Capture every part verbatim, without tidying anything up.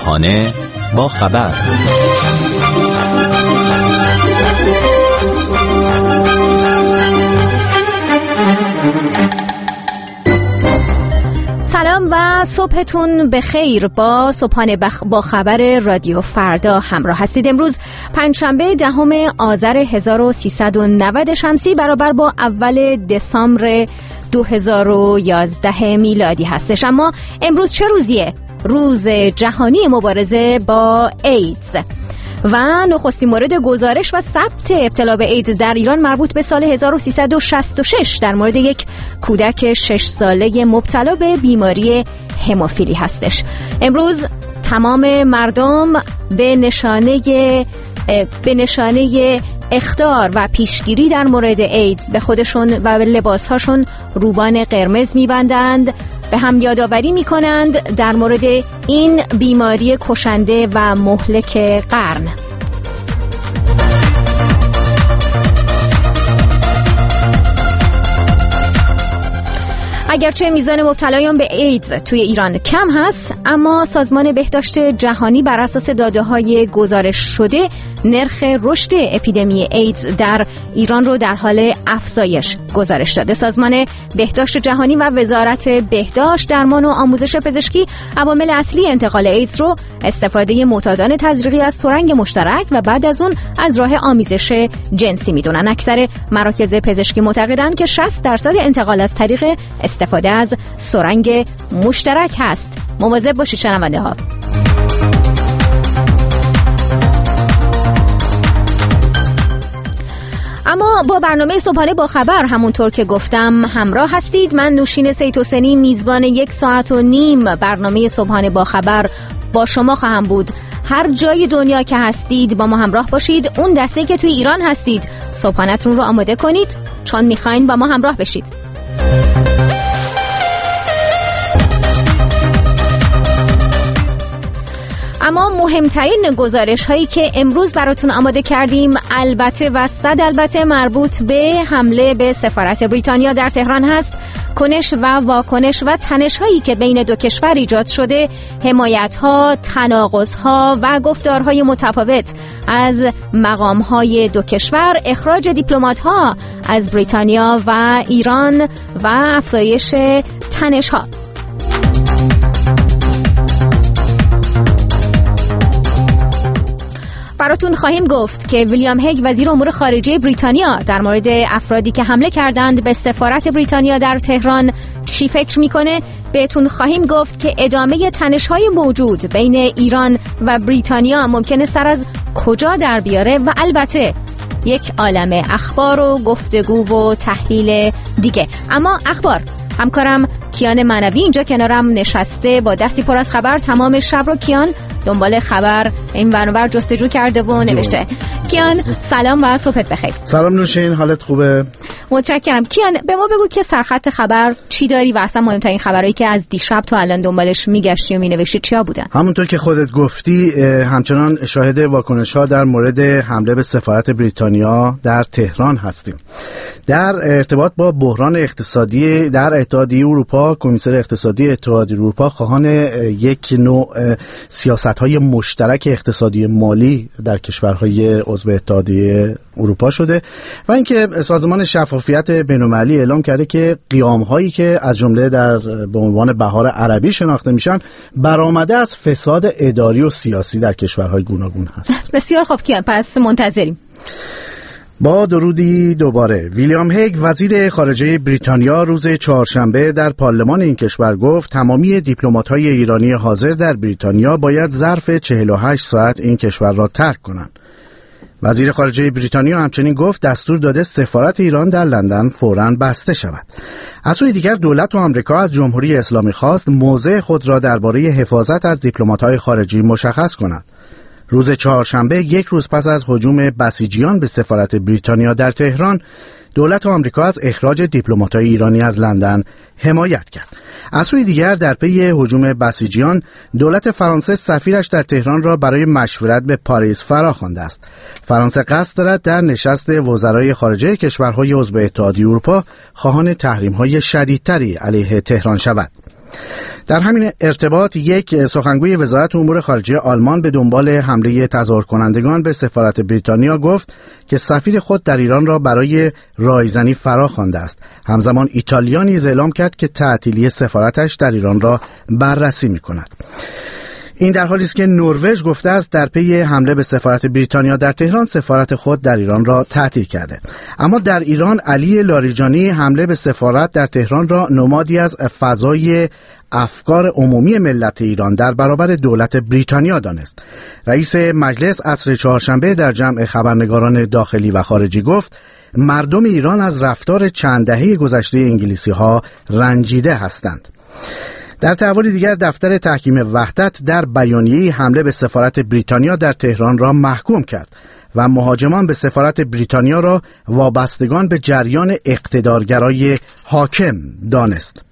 صبحانه با خبر. سلام و صبحتون بخیر. با صبحانه بخ... با خبر رادیو فردا همراه هستید. امروز پنجشنبه دهم آذر هزار و سیصد و نود شمسی برابر با اول دسامبر دو هزار و یازده میلادی هستش. اما امروز چه روزیه؟ روز جهانی مبارزه با ایدز. و نخستین مورد گزارش و ثبت ابتلا به ایدز در ایران مربوط به سال هزار و سیصد و شصت و شش در مورد یک کودک شش ساله مبتلا به بیماری هموفیلی هستش. امروز تمام مردم به نشانه به نشانه اخطار و پیشگیری در مورد ایدز به خودشون و به لباسهاشون روبان قرمز می‌بندند، به هم یادآوری می‌کنند در مورد این بیماری کشنده و مهلک قرن. اگرچه میزان مبتلایان به ایدز توی ایران کم هست، اما سازمان بهداشت جهانی بر اساس داده‌های گزارش شده نرخ رشد اپیدمی ایدز در ایران رو در حال افزایش گزارش داده. سازمان بهداشت جهانی و وزارت بهداشت، درمان و آموزش پزشکی عوامل اصلی انتقال ایدز رو استفاده معتادان تزریقی از سرنگ مشترک و بعد از اون از راه آمیزش جنسی میدونن. اکثر مراکز پزشکی معتقدند که شصت درصد انتقال از طریق استفاده از سرنگ مشترک هست. مواظب باشید شنونده ها. اما با برنامه صبحانه با خبر همونطور که گفتم همراه هستید. من نوشین سیدحسینی میزبان یک ساعت و نیم برنامه صبحانه با خبر با شما خواهم بود. هر جای دنیا که هستید با ما همراه باشید. اون دسته که توی ایران هستید صبحانه‌تون رو آماده کنید، چون میخواین با ما همراه بشید. اما مهمترین گزارش هایی که امروز براتون آماده کردیم البته و صد البته مربوط به حمله به سفارت بریتانیا در تهران هست. کنش و واکنش و تنش هایی که بین دو کشور ایجاد شده، حمایت ها، تناقض ها و گفتارهای متفاوت از مقام های دو کشور، اخراج دیپلمات ها از بریتانیا و ایران و افزایش تنش ها. براتون خواهیم گفت که ویلیام هیگ وزیر امور خارجه بریتانیا در مورد افرادی که حمله کردند به سفارت بریتانیا در تهران چی فکر میکنه. بهتون خواهیم گفت که ادامه تنش‌های موجود بین ایران و بریتانیا ممکنه سر از کجا در بیاره و البته یک عالمه اخبار و گفتگو و تحلیل دیگه. اما اخبار، همکارم کیان معنوی اینجا کنارم نشسته با دستی پر از خبر. تمام شب رو کیان دنبال خبر این ور اونور جستجو کرده و نوشته. کیان سلام و صبحت بخیر. سلام نوشین، حالت خوبه؟ متشکرم. کیان به ما بگو که سرخط خبر چی داری و اصلا مهمترین خبرایی که از دیشب تو الان دنبالش میگشتی و مینوشتی چیا بودن؟ همونطور که خودت گفتی همچنان شاهد واکنش‌ها در مورد حمله به سفارت بریتانیا در تهران هستیم. در ارتباط با بحران اقتصادی در اتحادیه اروپا، کمیسر اقتصادی اتحادیه اروپا خواهان یک نوع سیاست‌های مشترک اقتصادی مالی در کشورهای عضو اتحادیه اروپا شده و اینکه سازمان شفافیت بین‌المللی اعلام کرده که قیام‌هایی که از جمله در به عنوان بهار عربی شناخته میشن برآمده از فساد اداری و سیاسی در کشورهای گوناگون هست. بسیار خوب کیان، پس منتظریم. با درودی دوباره. ویلیام هیگ وزیر خارجه بریتانیا روز چهارشنبه در پارلمان این کشور گفت تمامی دیپلمات‌های ایرانی حاضر در بریتانیا باید ظرف چهل و هشت ساعت این کشور را ترک کنند. وزیر خارجه بریتانیا همچنین گفت دستور داده سفارت ایران در لندن فوراً بسته شود. از سوی دیگر دولت و آمریکا از جمهوری اسلامی خواست موضع خود را درباره حفاظت از دیپلمات‌های خارجی مشخص کند. روز چهارشنبه، یک روز پس از هجوم بسیجیان به سفارت بریتانیا در تهران، دولت آمریکا از اخراج دیپلمات‌های ایرانی از لندن حمایت کرد. از سوی دیگر در پی هجوم بسیجیان، دولت فرانسه سفیرش در تهران را برای مشورت به پاریس فراخوانده است. فرانسه قصد دارد در نشست وزرای خارجه کشورهای عضو اتحادیه اروپا خواهان تحریم‌های شدیدتری علیه تهران شود. در همین ارتباط یک سخنگوی وزارت امور خارجه آلمان به دنبال حمله تظاهر کنندگان به سفارت بریتانیا گفت که سفیر خود در ایران را برای رایزنی فرا خوانده است. همزمان ایتالیا نیز اعلام کرد که تعطیلی سفارتش در ایران را بررسی می‌کند. این در حالی است که نروژ گفته است در پی حمله به سفارت بریتانیا در تهران سفارت خود در ایران را تعطیل کرده. اما در ایران علی لاریجانی حمله به سفارت در تهران را نمادی از فضای افکار عمومی ملت ایران در برابر دولت بریتانیا دانست. رئیس مجلس عصر چهارشنبه در جمع خبرنگاران داخلی و خارجی گفت مردم ایران از رفتار چند دهه گذشته انگلیسی‌ها رنجیده هستند. در تحولی دیگر دفتر تحکیم وحدت در بیانیه‌ای حمله به سفارت بریتانیا در تهران را محکوم کرد و مهاجمان به سفارت بریتانیا را وابستگان به جریان اقتدارگرای حاکم دانست.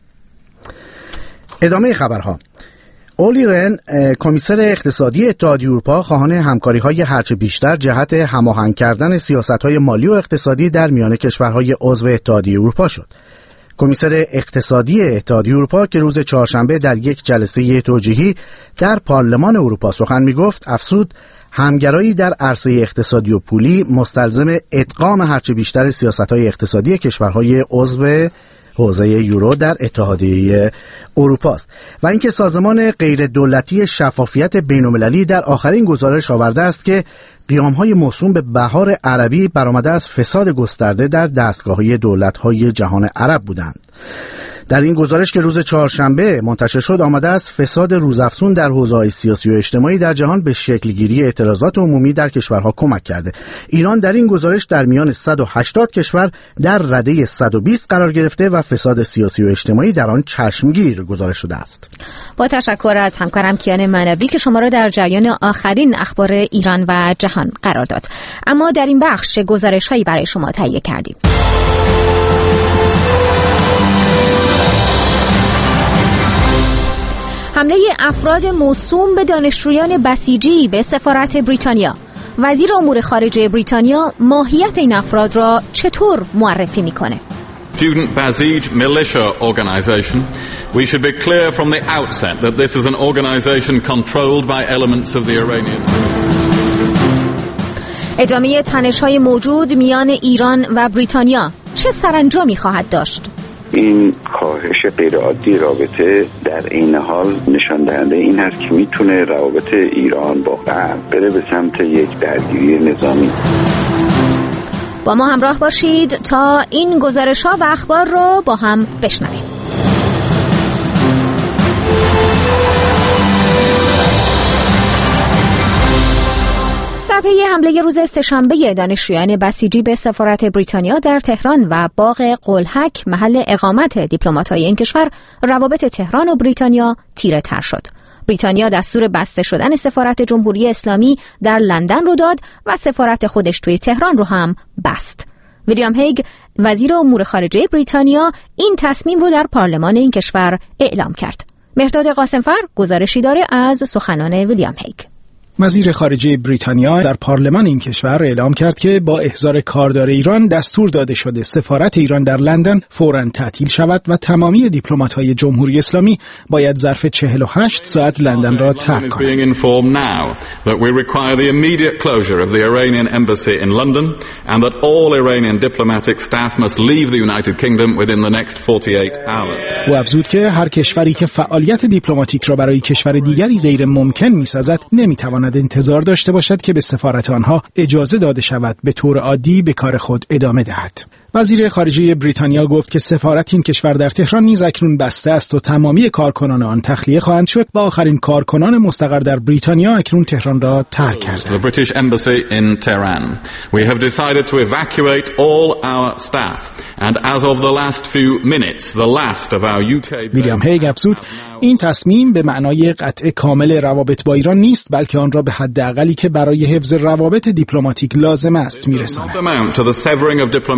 ادامه خبرها. اولی رن، کمیسر اقتصادی اتحادیه اروپا، خواهان همکاری‌های هرچه بیشتر جهت هماهنگ کردن سیاست‌های مالی و اقتصادی در میان کشورهای عضو اتحادیه اروپا شد. کمیسر اقتصادی اتحادیه اروپا که روز چهارشنبه در یک جلسه توجیهی در پارلمان اروپا سخن می‌گفت، افزود همگرایی در عرصه اقتصادی و پولی مستلزم ادغام هرچه بیشتر سیاست‌های اقتصادی کشورهای عضو حوزه یورو در اتحادیه اروپا است و اینکه سازمان غیر دولتی شفافیت بین‌المللی در آخرین گزارش آورده است که قیام‌های موسوم به بهار عربی برآمده از فساد گسترده در دستگاه‌های دولت‌های جهان عرب بودند. در این گزارش که روز چهارشنبه منتشر شد آمده است فساد روزافزون در حوزه‌های سیاسی و اجتماعی در جهان به شکلگیری اعتراضات عمومی در کشورها کمک کرده. ایران در این گزارش در میان صد و هشتاد کشور در رده صد و بیست قرار گرفته و فساد سیاسی و اجتماعی در آن چشمگیر گزارش شده است. با تشکر از همکارم کیان منوی که شما را در جریان آخرین اخبار ایران و جهان قرار داد. اما در این بخش گزارش‌هایی برای شما تهیه کردیم. حمله افراد موسوم به دانشجویان بسیجی به سفارت بریتانیا. وزیر امور خارجه بریتانیا ماهیت این افراد را چطور معرفی میکنه؟ Student Basij militia organization. We should be clear from the outset that this is an organization controlled by elements of the Iranian. ادامه تنش‌های موجود میان ایران و بریتانیا چه سرانجامی خواهد داشت؟ این کاهش غیرعادی رابطه در این حال نشان دهنده این هست که میتونه روابط ایران با غرب بره به سمت یک درگیری نظامی. با ما همراه باشید تا این گزارش‌ها و اخبار رو با هم بشنویم. در پی حمله روز سه‌شنبه دانشجویان بسیجی به سفارت بریتانیا در تهران و باغ قلهک محل اقامت دیپلمات‌های این کشور، روابط تهران و بریتانیا تیره تر شد. بریتانیا دستور بسته شدن سفارت جمهوری اسلامی در لندن رو داد و سفارت خودش توی تهران رو هم بست. ویلیام هیگ، وزیر امور خارجه بریتانیا، این تصمیم رو در پارلمان این کشور اعلام کرد. مهرداد قاسمفر گزارشی داره از سخنان ویلیام هیگ. وزیر خارجه بریتانیا در پارلمان این کشور اعلام کرد که با احضار کاردار ایران دستور داده شده سفارت ایران در لندن فوراً تعطیل شود و تمامی دیپلمات‌های جمهوری اسلامی باید ظرف چهل و هشت ساعت لندن را ترک کنند. او افزود که هر کشوری که فعالیت دیپلماتیک را برای کشور دیگری غیر ممکن می‌سازد نمی‌تواند انتظار داشته باشد که به سفارت آنها اجازه داده شود به طور عادی به کار خود ادامه دهد. وزیر خارجه بریتانیا گفت که سفارت این کشور در تهران نیز اکنون بسته است و تمامی کارکنان آن تخلیه خواهند شد و آخرین کارکنان مستقر در بریتانیا اکنون تهران را ترک کردند. The British Embassy in Tehran. We have decided to evacuate all our staff and as of the last few minutes the last of our یو کی. ویلیام هیگ افزود این تصمیم به معنای قطع کامل روابط با ایران نیست بلکه آن را به حداقلی که برای حفظ روابط دیپلماتیک لازم است میرساند.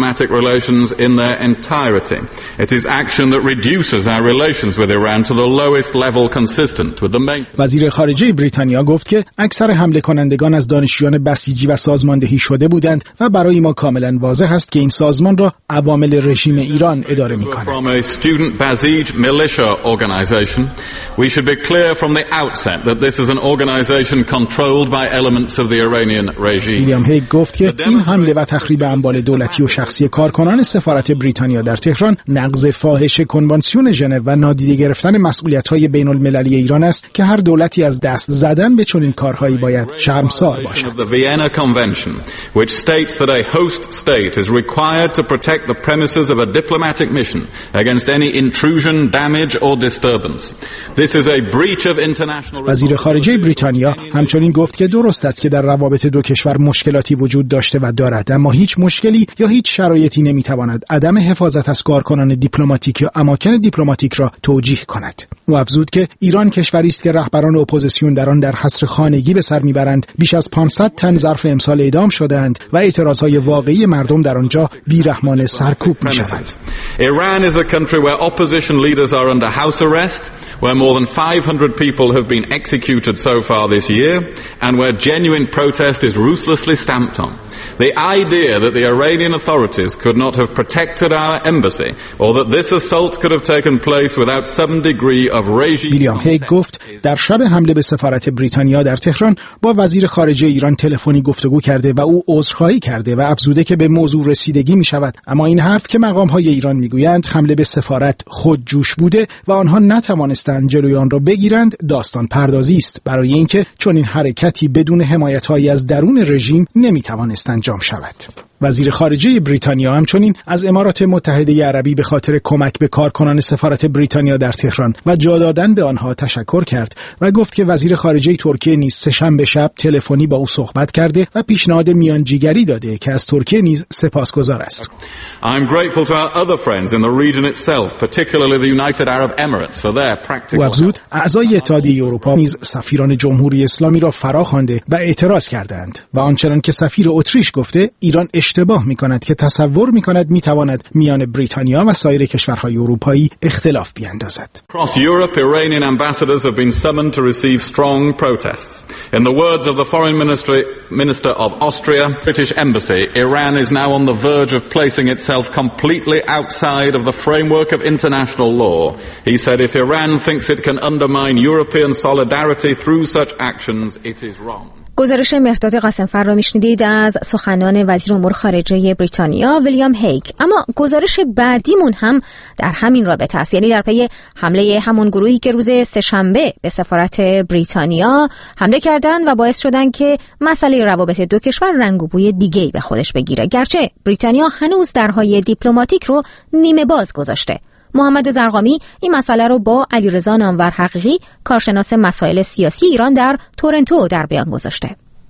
relations in their entirety. It is action that reduces our relations with Iran to the lowest level consistent with the main. وزیر خارجه بریتانیا گفت که اکثر حمله کنندگان از دانشجویان بسیجی و سازماندهی شده بودند و برای ما کاملا واضح است که این سازمان را عوامل رژیم ایران اداره می‌کند. From a student Basij militia organization, we should be clear from the outset that this is an organization controlled by elements of the Iranian regime. ویلیام هیگ گفت که این حمله و تخریب اموال دولتی و شخصی کارکنان سفارت بریتانیا در تهران نقض فاحش کنوانسیون ژنو و نادیده گرفتن مسئولیت‌های بین‌المللی ایران است که هر دولتی از دست زدن به چنین کارهایی باید شرمسار باشد. The Vienna Convention, which states that a host state is required to protect the premises of a diplomatic mission against any intrusion, damage or disturbance. This is a breach of international. وزیر خارجه بریتانیا همچنین گفت که درست است که در روابط دو کشور مشکلاتی وجود داشته و دارد، اما هیچ مشکلی یا هیچ شرایطی نمیتواند عدم حفاظت از کارکنان دیپلماتیک یا اماکن دیپلماتیک را توجیه کند. او افزود که ایران کشوری است که رهبران اپوزیسیون در آن در حصر خانگی به سر میبرند، بیش از پانصد تن ظرف امسال اعدام شدند و اعتراضهای واقعی مردم در آنجا بیرحمانه سرکوب میشوند. Iran is a country where opposition leaders are under house arrest, where more than five hundred people have been executed so far this year, and where genuine protest is ruthlessly stamped on. The idea that the Iranian authorities could not have protected our embassy, or that this assault could have taken place without some degree of regime. ویلیام هیگ گفت در شب حمله به سفارت بریتانیا در تهران با وزیر خارجه ایران تلفنی گفتگو کرده و او عذرخواهی کرده و افزوده که به موضوع رسیدگی می شود، اما این حرف که مقام‌های ایران میگویند حمله به سفارت خودجوش بوده و آنها نتوانستند جلوی آن را بگیرند داستان پردازی است، برای اینکه چون این حرکتی بدون حمایت‌هایی از درون رژیم نمی‌توانست انجام شود. وزیر خارجه بریتانیا همچنین از امارات متحده عربی به خاطر کمک به کارکنان سفارت بریتانیا در تهران و جا دادن به آنها تشکر کرد و گفت که وزیر خارجه ترکیه نیز سه‌شنبه شب تلفنی با او صحبت کرده و پیشنهاد میانجیگری داده که از ترکیه نیز سپاسگزار است. I'm grateful to our other friends in the region itself, particularly the United Arab Emirates, for their practical. او افزود اعضای اتحادیه اروپا نیز سفیران جمهوری اسلامی را فراخوانده و اعتراض کردند و آنچنان که سفیر اتریش گفته ایران اشتباه می‌کند که تصور می‌کند می‌تواند میان بریتانیا و سایر کشورهای اروپایی اختلاف بیاندازد. Across Europe, Iranian ambassadors have been summoned to receive strong protests. In the words of the Foreign Ministry, Minister of Austria, British Embassy, Iran is now on the verge of placing itself completely outside of the framework of international law. He said if Iran thinks it can undermine European solidarity through such actions, it is wrong. گزارش مهرداد قاسمفر را میشنیدید از سخنان وزیر امور خارجه بریتانیا ویلیام هیگ. اما گزارش بعدیمون هم در همین رابطه است، یعنی در پی حمله همون گروهی که روز سه‌شنبه به سفارت بریتانیا حمله کردند و باعث شدن که مسئله روابط دو کشور رنگ و بوی دیگه‌ای به خودش بگیره، گرچه بریتانیا هنوز درهای دیپلماتیک رو نیمه باز گذاشته. محمد زرقامی این مسئله رو با علیرضا نامور حقیقی، کارشناس مسائل سیاسی ایران در تورنتو در بیان گذاشته.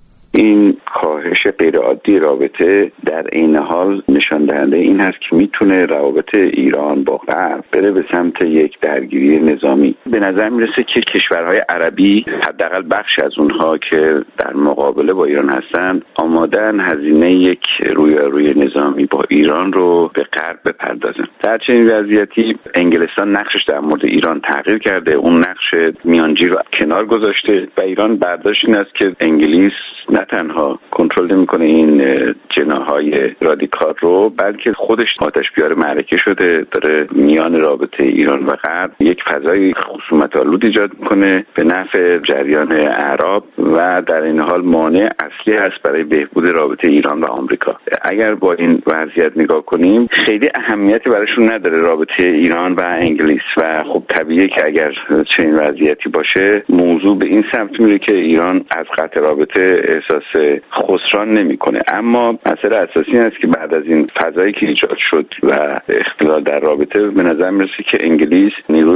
این کاهش غیرعادی رابطه در این حال نشان دهنده این هست که میتونه روابط ایران با غرب بره به سمت یک درگیری نظامی. به نظر میرسه که کشورهای عربی، حداقل بخش از اونها که در مقابله با ایران هستن، آمادن هزینه یک رویاروی نظامی با ایران رو به غرب بپردازن. در چنین وضعیتی انگلستان نقشش در مورد ایران تغییر کرده، اون نقش میانجی رو کنار گذاشته و ایران برداشت این است که انگلیس نه تنها کنترل نمیکنه این جناح‌های رادیکال رو، بلکه خودش آتش بیار معرکه شده، داره میان رابطه ایران و غرب یک فضای خصومت‌آلود ایجاد میکنه به نفع جریان اعراب و در این حال مانع اصلی هست برای بهبود رابطه ایران و آمریکا. اگر با این وضعیت نگاه کنیم خیلی اهمیتی براشون نداره رابطه ایران و انگلیس و خب طبیعیه که اگر چنین وضعیتی باشه موضوع به این سمت میره که ایران از قطع رابطه احساس خسران نمیکنه. اما مسئله اساسی این است که بعد از این فضایی که ایجاد شد و اختلال در رابطه به نظر میرسه که انگلیس نیروی خودش رو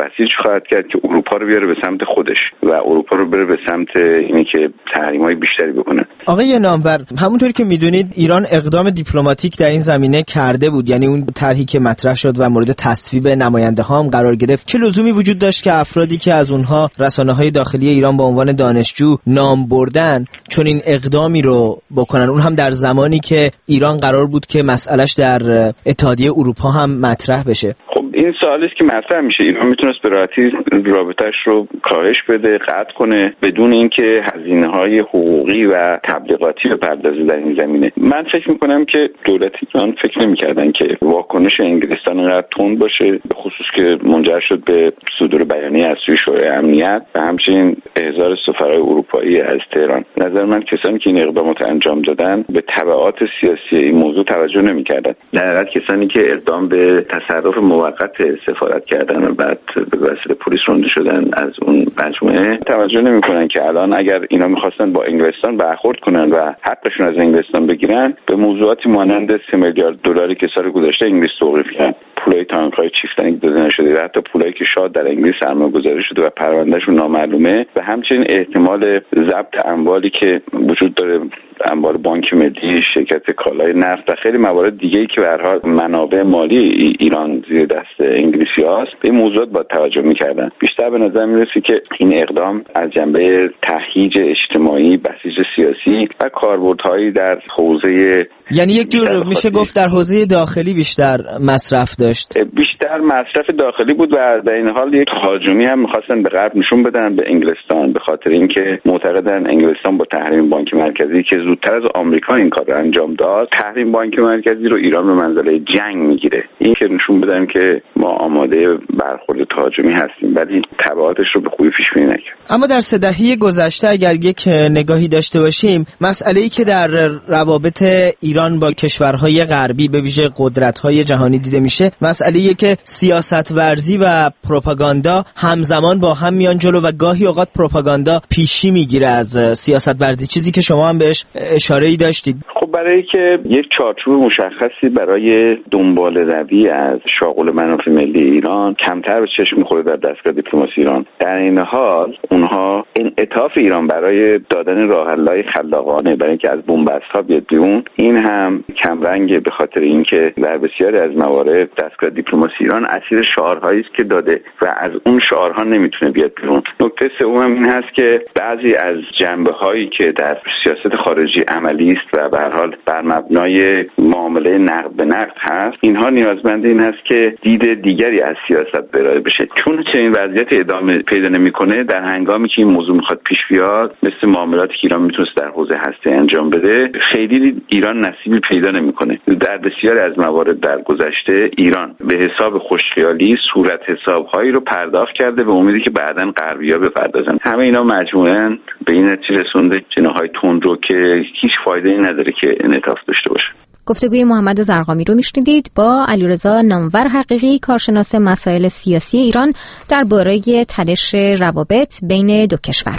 بسیج خواهد کرد که اروپا رو بیاره به سمت خودش و اروپا رو بره به سمت اینی که تحریم‌های بیشتری بکنه. آقای نامور، همونطوری که میدونید ایران اقدام دیپلماتیک در این زمینه کرده بود، یعنی اون طرحی که مطرح شد و مورد تصویب نماینده ها هم قرار گرفت، چه لزومی وجود داشت که افرادی که از اونها رسانه‌های داخلی ایران با عنوان دانشجو نام بردن چون این اقدامی رو بکنن، اون هم در زمانی که ایران قرار بود که مسئلهش در اتحادیه اروپا هم مطرح بشه؟ خب این سوالی است که مطرح میشه. ایران میتونست به راحتی رابطه‌اش رو کاهش بده، قطع کنه بدون اینکه هزینه‌های حقوقی و تبلیغاتی بپردازه در این زمینه. من فکر میکنم که دولت ایران فکر نمی‌کردن که واکنش انگلستان اینقدر تند باشه، به خصوص که منجر شد به صدور بیانیه از سوی شورای امنیت و همچنین احضار سفرای اروپایی از تهران. نظر من کسانی که این اقدامات انجام دادن به تبعات سیاسی این موضوع توجه نمی‌کردن. در حقیقت کسانی که اقدام به تصرف موقت سفارت کردن و بعد به وسیله پلیس رانده شدن از اون مجموعه توجه نمی‌کنن که الان اگر اینا می‌خواستن با انگلستان برخورد کنن و حقشون از انگلستان بگیرن، به موضوعاتی مانند سه میلیارد دلاری که سال گذشته انگلیس توقیف کرد، پولای تانک‌های چیفتنی داده نشده و حتی پولایی که شاد در انگلیس سرمایه‌گذاری شده و پروندهشون نامعلومه و همچنین احتمال ضبط اموالی که وجود داره، اموال بانک ملی، شرکت کالای نفت و خیلی موارد دیگه‌ای که به هر حال منابع مالی ایران زیر دست انگلیسی‌هاست، به این موضوعات باید توجه می‌کردن. بیشتر به نظر می‌رسه که این اقدام از جنبه تهییج اجتماعی، بسیج سیاسی و کاربردهایی در حوزه، یعنی یک جور میشه گفت در حوزه داخلی بیشتر مصرف داشت. بیشتر مصرف داخلی بود و در این حال یک تهاجمی هم می‌خواستن به غرب نشون بدن، به انگلستان، به خاطر اینکه معتقدن انگلستان با تحریم بانک مرکزی که زودتر از آمریکا این کار رو انجام داد، تحریم بانک مرکزی رو ایران به منزله جنگ میگیره. این که نشون بدن که ما آماده برخورد تهاجمی هستیم، ولی تبعاتش رو به خوبی پیش بینی نکرد. اما در سه دهه گذشته اگر یک نگاهی داشته باشیم، مسئله‌ای که در روابط ایران با کشورهای غربی به ویژه قدرت‌های جهانی دیده میشه، مسئله‌ای که سیاست ورزی و پروپاگاندا همزمان با هم میان جلو و گاهی اوقات پروپاگاندا پیشی میگیره از سیاست ورزی، چیزی که شما هم بهش اشاره‌ای داشتید. خب برای که یک چارچوب مشخصی برای دنبال روی از شاغل منافع ملی ایران کمتر به چشم می‌خوره در دستگاه دیپلماسی ایران، در این حال اونها انعطاف ایران برای دادن راه حل‌های خلاقانه برای اینکه از بن‌بست‌ها بیاد بیرون، این هم کمرنگه، به خاطر اینکه در بسیاری از موارد دستگاه دیپلماسی ایران اسیر شعارهایی است که داده و از اون شعارها نمیتونه بیاد بیرون. نکته سوم این هست که بعضی از جنبه‌هایی که در سیاست خارجی عملی است و به هر حال بر مبنای معامله نقد به نقد هست، اینها نیازمند این هست که دید دیگری از سیاست ارائه بشه. چون چنین وضعیت ادامه پیدا نمی‌کنه، در هنگامی که این موضوع میخواد پیش بیاد، مثل معاملاتی که ایران میتونست در حوزه هسته انجام بده، خیلی ایران نصیبی پیدا نمی‌کنه. در بسیاری از موارد در گذشته ایران به حساب خوشخیالی صورت حساب‌هایی رو پرداخت کرده به امیدی که بعداً غربی‌ها بپردازن. همه اینا مجموعاً به این نتیجه رسونده جناح‌های تند رو که هیچ فایده‌ای نداره که انعطاف داشته باشه. گفتگوی محمد زرقامی رو میشنیدید با علیرضا نامور حقیقی، کارشناس مسائل سیاسی ایران، درباره تنش روابط بین دو کشور.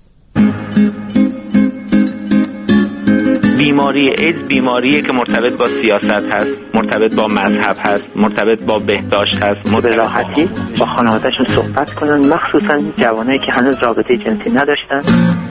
بیماری ایدز بیماریه که مرتبط با سیاست هست، مرتبط با مذهب هست، مرتبط با بهداشت هست. به راحتی با خانواده‌شون صحبت کنن، مخصوصا جوانایی که هنوز رابطه جنسی نداشتن.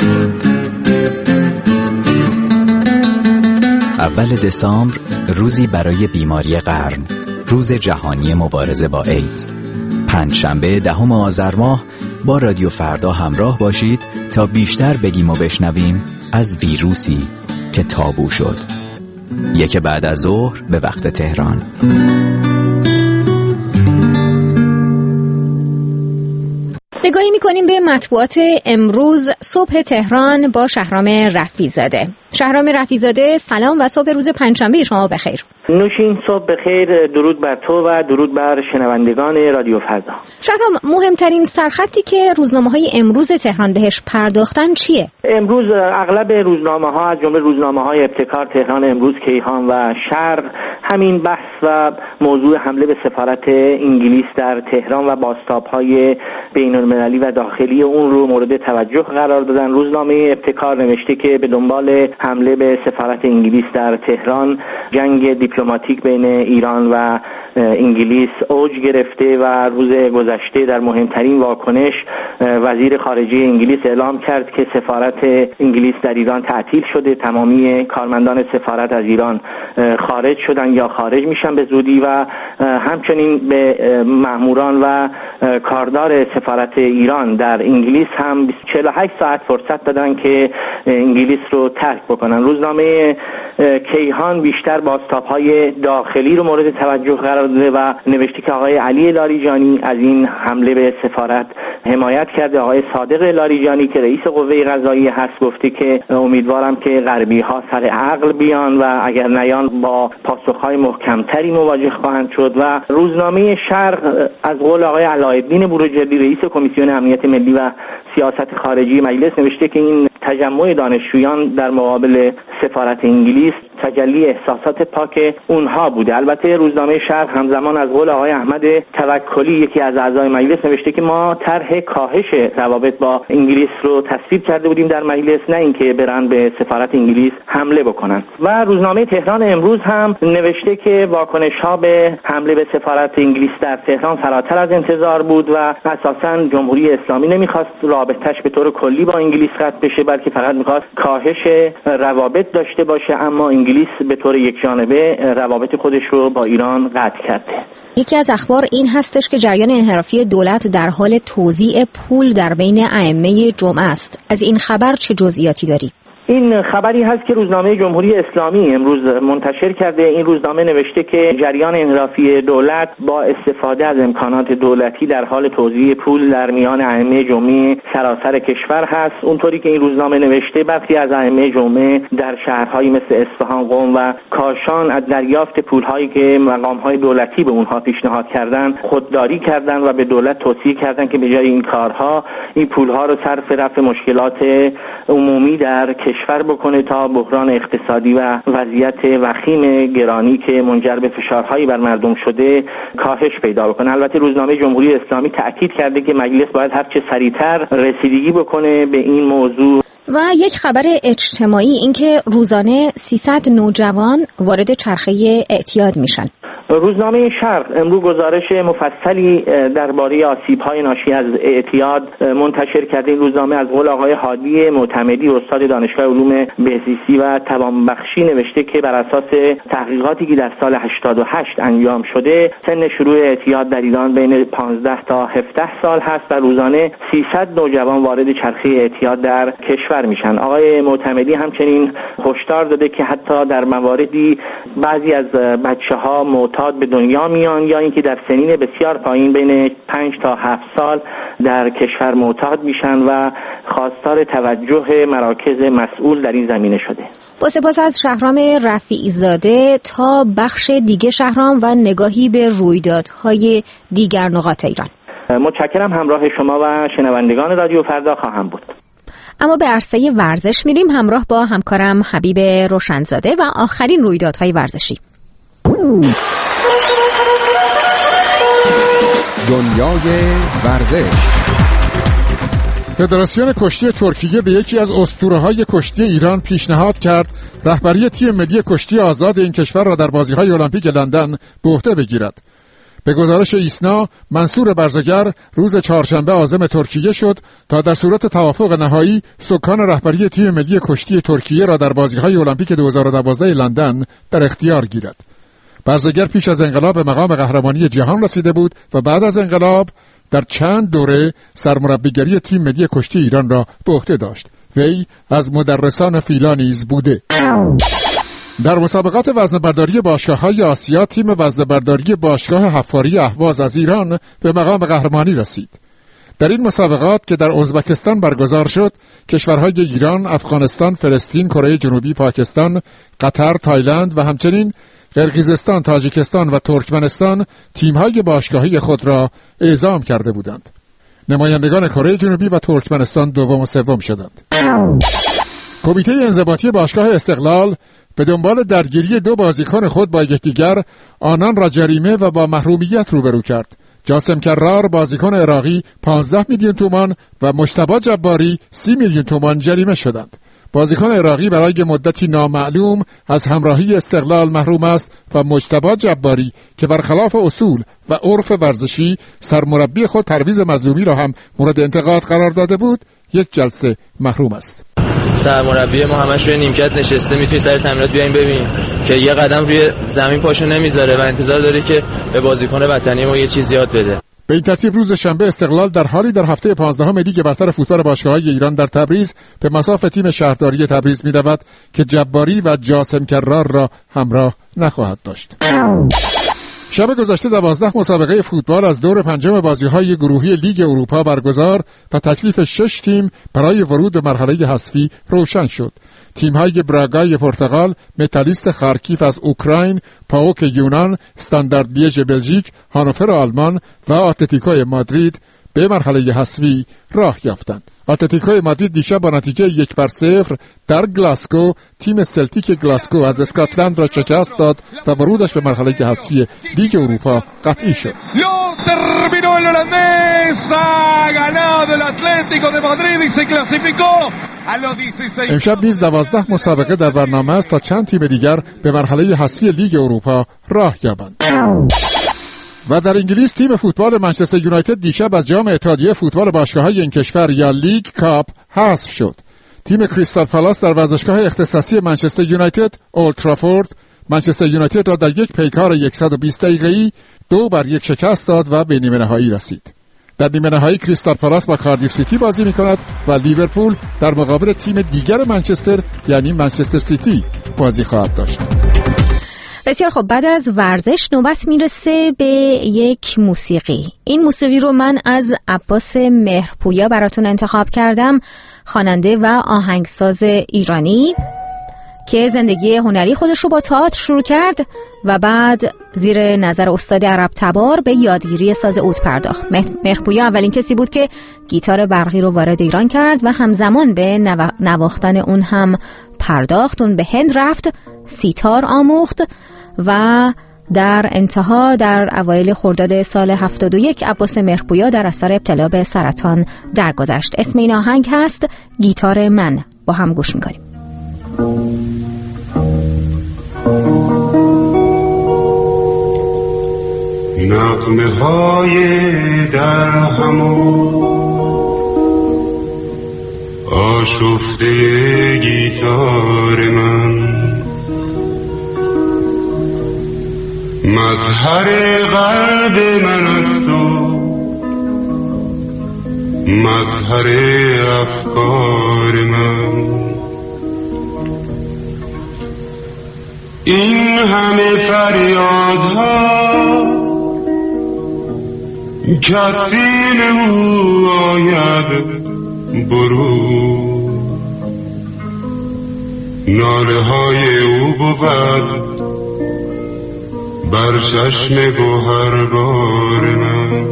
اول دسامبر روزی برای بیماری قرن، روز جهانی مبارزه با ایدز. پنجشنبه دهم آذر ماه با رادیو فردا همراه باشید تا بیشتر بگیم و بشنویم از ویروسی که تابو شد. یک بعد از ظهر به وقت تهران. نگاهی می‌کنیم به مطبوعات امروز. صبح تهران با شهرام رفیع‌زاده. شهرام رفیع‌زاده، سلام و صبح روز پنجشنبه شما بخیر. نوشین صبح بخیر، درود بر تو و درود بر شنوندگان رادیو فردا. شهرام، مهمترین سرخطی که روزنامه‌های امروز تهران بهش پرداختن چیه؟ امروز اغلب روزنامه‌ها از جمله روزنامه‌های ابتکار، تهران امروز، کیهان و شرق همین بحث و موضوع حمله به سفارت انگلیس در تهران و بازتاب‌های بین‌المللی و داخلی اون رو مورد توجه قرار دادن. روزنامه ابتکار نوشته که به دنبال حمله به سفارت انگلیس در تهران جنگ دیپلماتیک بین ایران و انگلیس اوج گرفته و روز گذشته در مهمترین واکنش وزیر خارجه انگلیس اعلام کرد که سفارت انگلیس در ایران تعطیل شده، تمامی کارمندان سفارت از ایران خارج شدن یا خارج میشن به زودی و همچنین به ماموران و کاردار سفارت ایران در انگلیس هم چهل و هشت ساعت فرصت دادن که انگلیس رو ترک بکنن. روزنامه کیهان بیشتر بازتاب‌های داخلی رو مورد توجه قرار داده و نوشته که آقای علی لاریجانی از این حمله به سفارت حمایت کرده. آقای صادق لاریجانی که رئیس قوه قضاییه هست گفته که امیدوارم که غربی‌ها سر عقل بیان و اگر نیان با پاسخ‌های محکمتری مواجه خواهند شد. و روزنامه شرق از قول آقای علایالدین بروجردی رئیس کمیسیون امنیت ملی و سیاست خارجی مجلس نوشته که این تجمع دانشجویان در مقابل سفارت انگلیس تجلی احساسات پاک اونها بوده. البته روزنامه شرق همزمان از قول آقای احمد توکلی یکی از اعضای مجلس نوشته که ما طرح کاهش روابط با انگلیس رو تصویب کرده بودیم در مجلس، نه اینکه برن به سفارت انگلیس حمله بکنن. و روزنامه تهران امروز هم نوشته که واکنش‌ها به حمله به سفارت انگلیس در تهران فراتر از انتظار بود و اساساً جمهوری اسلامی نمیخواست رابطش به طور کلی با انگلیس قطع بشه، بلکه فقط میخواست کاهش روابط داشته باشه، اما انگلیس به طور یکجانبه روابط خودش رو با ایران قطع کرده. یکی از اخبار این هستش که جریان انحرافی دولت در حال توزیع پول در بین ائمه جمعه است. از این خبر چه جزئیاتی داری؟ این خبری هست که روزنامه جمهوری اسلامی امروز منتشر کرده. این روزنامه نوشته که جریان انحرافی دولت با استفاده از امکانات دولتی در حال توزیع پول در میان ائمه جمعه سراسر کشور هست. اونطوری که این روزنامه نوشته برخی از ائمه جمعه در شهرهایی مثل اصفهان، قم و کاشان از دریافت پولهایی که مقامهای دولتی به اونها پیشنهاد کردن خودداری کردن و به دولت توصیه کردن که به جای این کارها این پولها رو صرف رفع مشکلات عمومی در کشور بکنه تا بحران اقتصادی و وضعیت وخیم گرانی که منجر به فشارهایی بر مردم شده کاهش پیدا بکنه. البته روزنامه جمهوری اسلامی تأکید کرده که مجلس باید هرچه سریعتر رسیدگی بکنه به این موضوع. و یک خبر اجتماعی اینکه روزانه سیصد نوجوان وارد چرخه اعتیاد میشن. روزنامه شرق امروز گزارش مفصلی درباره آسیب‌های ناشی از اعتیاد منتشر کرده. این روزنامه از قول آقای هادی معتمدی استاد دانشگاه علوم بهزیستی و توانبخشی نوشته که بر اساس تحقیقاتی که در سال هشتاد و هشت انجام شده سن شروع اعتیاد در ایران بین پانزده تا هفده سال هست و روزانه سیصد نوجوان وارد چرخه اعتیاد در کشور میشن. آقای معتمدی همچنین هشدار داده که حتی در مواردی بعضی از بچه‌ها معتاد به دنیا میان یا اینکه در سنین بسیار پایین بین پنج تا هفت سال در کشور معتاد میشن و خواستار توجه مراکز مسئول در این زمینه شده. با سپاس از شهرام رفیعی زاده. تا بخش دیگه شهرام و نگاهی به رویدادهای دیگر نقاط ایران. متشکرم. همراه شما و شنوندگان رادیو فردا خواهم بود. اما به عرصه ورزش میریم همراه با همکارم حبیب روشنزاده و آخرین رویدادهای ورزشی. دنیای ورزش. فدراسیون کشتی ترکیه به یکی از اسطوره‌های کشتی ایران پیشنهاد کرد رهبری تیم ملی کشتی آزاد این کشور را در بازی‌های المپیک لندن به عهده بگیرد. به گزارش ایسنا، منصور برزگر روز چهارشنبه عازم ترکیه شد تا در صورت توافق نهایی سکان رهبری تیم ملی کشتی ترکیه را در بازی‌های المپیک دو هزار و دوازده لندن در اختیار گیرد. برزگر پیش از انقلاب به مقام قهرمانی جهان رسیده بود و بعد از انقلاب در چند دوره سرمربیگری تیم ملی کشتی ایران را به عهده داشت. وی از مدرسان فیلا نیز بوده. در مسابقات وزنه‌برداری باشگاه‌های آسیا تیم وزنه‌برداری باشگاه حفاری اهواز از ایران به مقام قهرمانی رسید. در این مسابقات که در ازبکستان برگزار شد، کشورهای ایران، افغانستان، فلسطین، کره جنوبی، پاکستان، قطر، تایلند و همچنین قرقیزستان، تاجیکستان و ترکمنستان تیم‌های باشگاهی خود را اعزام کرده بودند. نمایندگان کره جنوبی و ترکمنستان دوم و سوم شدند. کمیته انضباطی باشگاه استقلال به دنبال درگیری دو بازیکن خود با یکدیگر آنان را جریمه و با محرومیت روبرو کرد. جاسم کرار بازیکن عراقی پانزده میلیون تومان و مجتبی جباری سی میلیون تومان جریمه شدند. بازیکن عراقی برای مدتی نامعلوم از همراهی استقلال محروم است و مجتبی جباری که برخلاف اصول و عرف ورزشی سرمربی خود پرویز مظلومی را هم مورد انتقاد قرار داده بود، یک جلسه محروم است. سرمربی ما همش روی نیمکت نشسته، میتونی سر تمرینات بیاین ببین که یه قدم روی زمین پاشو نمیذاره و انتظار داره که به بازیکن وطنی ما یه چیز یاد بده. به این ترتیب روز شنبه استقلال در حالی در هفته پانزدهم لیگ برتر فوتبال باشگاه‌های ایران در تبریز به مصاف تیم شهرداری تبریز می‌رود که جباری و جاسم کرار را همراه نخواهد داشت. شب گذشته دوازده مسابقه فوتبال از دور پنجم بازی‌های گروهی لیگ اروپا برگزار و تکلیف شش تیم برای ورود به مرحله حذفی روشن شد. تیم‌های براگای پرتغال، متالیست خارکیف از اوکراین، پاوک یونان، استاندارد لیژ بلژیک، هانوفر آلمان و اتلتیکو مادرید به مرحله حذفی راه یافتند. اتلتیکو مادرید دیشب با نتیجه یک بر صفر در گلاسکو تیم سلتیک گلاسکو از اسکاتلند را شکست داد و ورودش به مرحله حذفی لیگ اروپا قطعی شد. امشب نیز دوازده مسابقه در برنامه است تا چند تیم دیگر به مرحله حذفی لیگ اروپا راه یابند. و در انگلیس تیم فوتبال منچستر یونایتد دیشب از جام اتحادیه فوتبال باشگاه‌های این کشور یا لیگ کاپ حذف شد. تیم کریستال پالاس در ورزشگاه اختصاصی منچستر یونایتد اولد ترافورد منچستر یونایتد را در یک پیکار صد و بیست دقیقه‌ای دو بر یک شکست داد و به نیمه نهایی رسید. در نیمه نهایی کریستال پالاس با کاردیف سیتی بازی می‌کند و لیورپول در مقابل تیم دیگر منچستر یعنی منچستر سیتی بازی خواهد داشت. بسیار خب، بعد از ورزش نوبت میرسه به یک موسیقی. این موسیقی رو من از عباس مهرپویا براتون انتخاب کردم، خواننده و آهنگساز ایرانی که زندگی هنری خودش رو با تئاتر شروع کرد و بعد زیر نظر استاد عرب تبار به یادگیری ساز عود پرداخت. مهرپویا اولین کسی بود که گیتار برقی رو وارد ایران کرد و همزمان به نو... نواختن اون هم پرداخت. اون به هند رفت، سیتار آموخت و در انتها در اوایل خرداد سال هفتاد و یک عباس مهرپویا در اثر ابتلا به سرطان درگذشت. اسم این آهنگ هست گیتار من. با هم گوش میکنیم. نغمه های در همون آشفته گیتار من، مظهر قلب من است و مظهر افکار من. این همه فریادها کسی نمو آید برو، ناله های او بود بر چشم گوهربار من.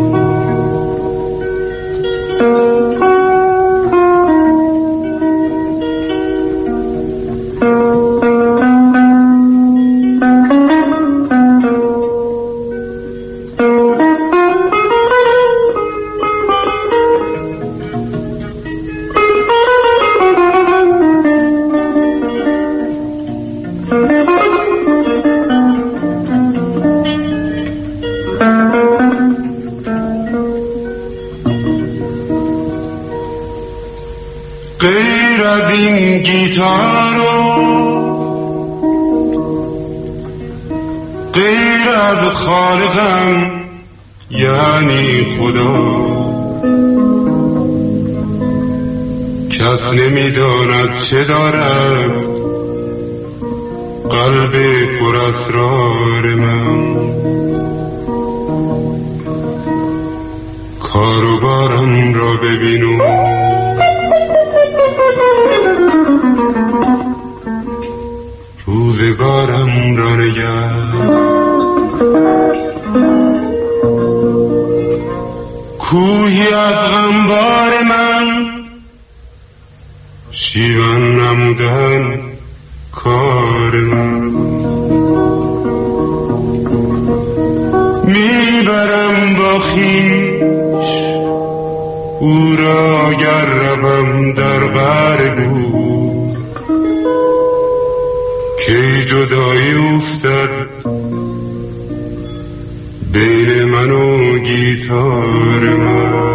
غیر از این گیتارو، غیر از خالقم یعنی خدا، کس نمیداند چه دارد قلب پر اسرار من. کاروبارم را ببینو، روزگارم را نگر، کوهی از غمبار من، شیون نمودن کار من. میبرم با خویش او را گر روم در غار بود، جدایی افتاد بین من و گیتار من.